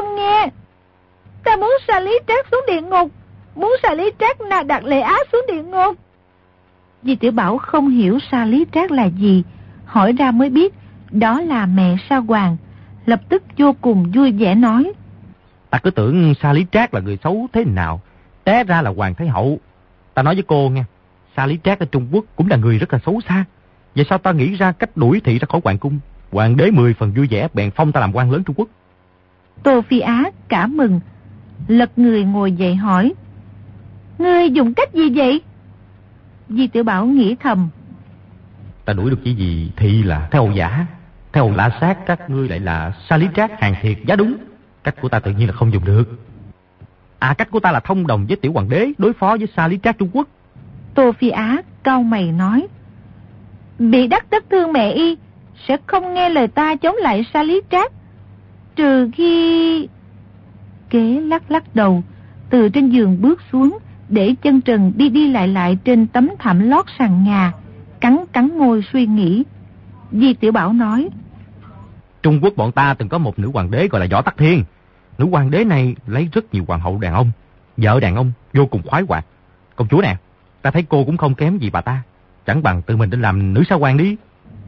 ta muốn Sa Lý Trác xuống địa ngục, muốn Sa Lý Trác nà đặt Lệ Á xuống địa ngục. Di Tiểu Bảo không hiểu Sa Lý Trác là gì, hỏi ra mới biết đó là mẹ Sa Hoàng, lập tức vô cùng vui vẻ nói: Ta cứ tưởng Sa Lý Trác là người xấu thế nào, té ra là Hoàng Thái Hậu. Ta nói với cô nghe, Sa Lý Trác ở Trung Quốc cũng là người rất là xấu xa. Vậy sao ta nghĩ ra cách đuổi thị ra khỏi hoàng cung? Hoàng đế 10 phần vui vẻ bèn phong ta làm quan lớn Trung Quốc. Tô Phi Á cảm mừng, lật người ngồi dậy hỏi: Ngươi dùng cách gì vậy? Di Tiểu Bảo nghĩ thầm: Ta đuổi được chỉ gì thị là theo giả, theo lạ sát, các ngươi lại là Sa Lý Trác hàng thiệt giá đúng. Cách của ta tự nhiên là không dùng được. Cách của ta là thông đồng với tiểu hoàng đế đối phó với Sa Lý Trác Trung Quốc. Tô Phi Á cau mày nói: Bị đắc tất thương mẹ y sẽ không nghe lời ta chống lại Sa Lý Trác, trừ khi... Kế lắc lắc đầu, từ trên giường bước xuống, để chân trần đi đi lại trên tấm thảm lót sàn nhà, cắn môi suy nghĩ. Di Tiểu Bảo nói: Trung Quốc bọn ta từng có một nữ hoàng đế gọi là Võ Tắc Thiên. Nữ hoàng đế này lấy rất nhiều hoàng hậu đàn ông, vợ đàn ông vô cùng khoái hoạt. Công chúa nè, ta thấy cô cũng không kém gì bà ta, chẳng bằng tự mình đi làm nữ sa hoàng đi.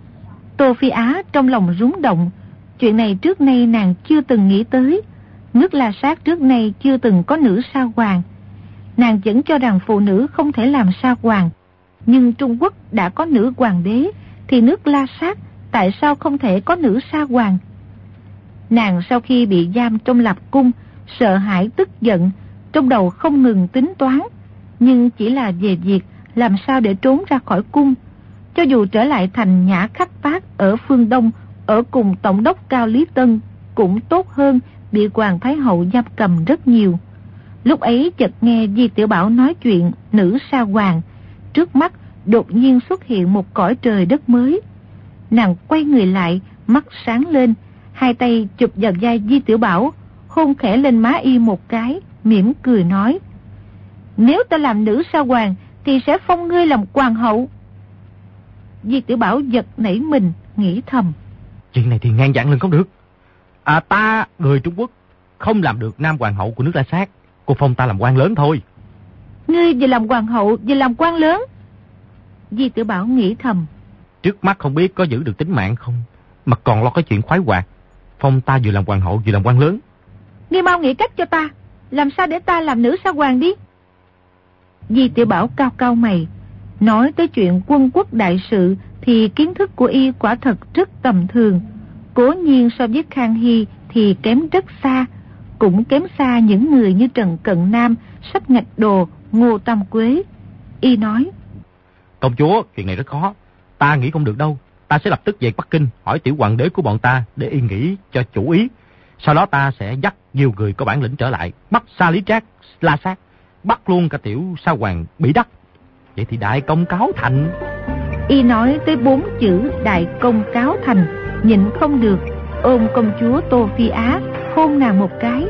Tô Phi Á trong lòng rúng động, chuyện này trước nay nàng chưa từng nghĩ tới. Nước La Sát trước nay chưa từng có nữ sa hoàng. Nàng vẫn cho rằng phụ nữ không thể làm sa hoàng, nhưng Trung Quốc đã có nữ hoàng đế, thì nước La Sát tại sao không thể có nữ sa hoàng? Nàng sau khi bị giam trong Lập Cung, sợ hãi tức giận, trong đầu không ngừng tính toán, nhưng chỉ là về việc làm sao để trốn ra khỏi cung. Cho dù trở lại thành Nhã Khách Phát ở phương Đông, ở cùng Tổng đốc Cao Lý Tân, cũng tốt hơn bị Hoàng Thái Hậu giam cầm rất nhiều. Lúc ấy chợt nghe Di Tiểu Bảo nói chuyện nữ sa hoàng, trước mắt đột nhiên xuất hiện một cõi trời đất mới. Nàng quay người lại, mắt sáng lên, hai tay chụp vào vai Di Tiểu Bảo, hôn khẽ lên má y một cái, mỉm cười nói: Nếu ta làm nữ sa hoàng thì sẽ phong ngươi làm hoàng hậu. Di Tiểu Bảo giật nảy mình, nghĩ thầm: Chuyện này thì ngàn vạn lần không được. Ta người Trung Quốc không làm được nam hoàng hậu của nước La Sát, cô phong ta làm quan lớn thôi. Ngươi vừa làm hoàng hậu vừa làm quan lớn? Di Tiểu Bảo nghĩ thầm: Trước mắt không biết có giữ được tính mạng không, mà còn lo cái chuyện khoái hoạt. Phong ta vừa làm hoàng hậu vừa làm quan lớn. Ngươi mau nghĩ cách cho ta, làm sao để ta làm nữ sa hoàng đi. Di Tiểu Bảo cau mày, nói tới chuyện quân quốc đại sự thì kiến thức của y quả thật rất tầm thường. Cố nhiên so với Khang Hy thì kém rất xa, cũng kém xa những người như Trần Cận Nam, Sách Ngạch Đồ, Ngô Tam Quế. Y nói: Công chúa, chuyện này rất khó, ta nghĩ không được đâu. Ta sẽ lập tức về Bắc Kinh hỏi tiểu hoàng đế của bọn ta để y nghĩ cho chủ ý. Sau đó ta sẽ dắt nhiều người có bản lĩnh trở lại, bắt Sa Lý Trác, La Sát, bắt luôn cả tiểu sa hoàng Bỉ Đắc. Vậy thì đại công cáo thành. Y nói tới 4 chữ đại công cáo thành, nhịn không được, ôm công chúa Tô Phi Á, hôn nàng một cái.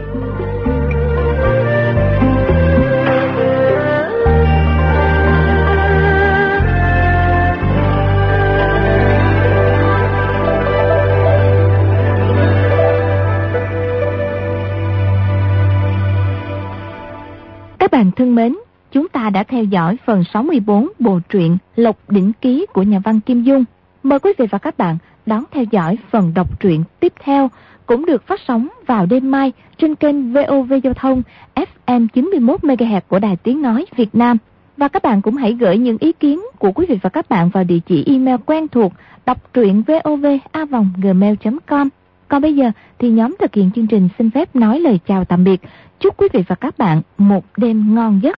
Các bạn thân mến, chúng ta đã theo dõi phần 64 bộ truyện Lộc Đỉnh Ký của nhà văn Kim Dung. Mời quý vị và các bạn đón theo dõi phần đọc truyện tiếp theo, cũng được phát sóng vào đêm mai trên kênh VOV Giao thông FM 91 MHz của Đài Tiếng Nói Việt Nam. Và các bạn cũng hãy gửi những ý kiến của quý vị và các bạn vào địa chỉ email quen thuộc đọc truyện vov@gmail.com. Còn bây giờ thì nhóm thực hiện chương trình xin phép nói lời chào tạm biệt. Chúc quý vị và các bạn một đêm ngon giấc.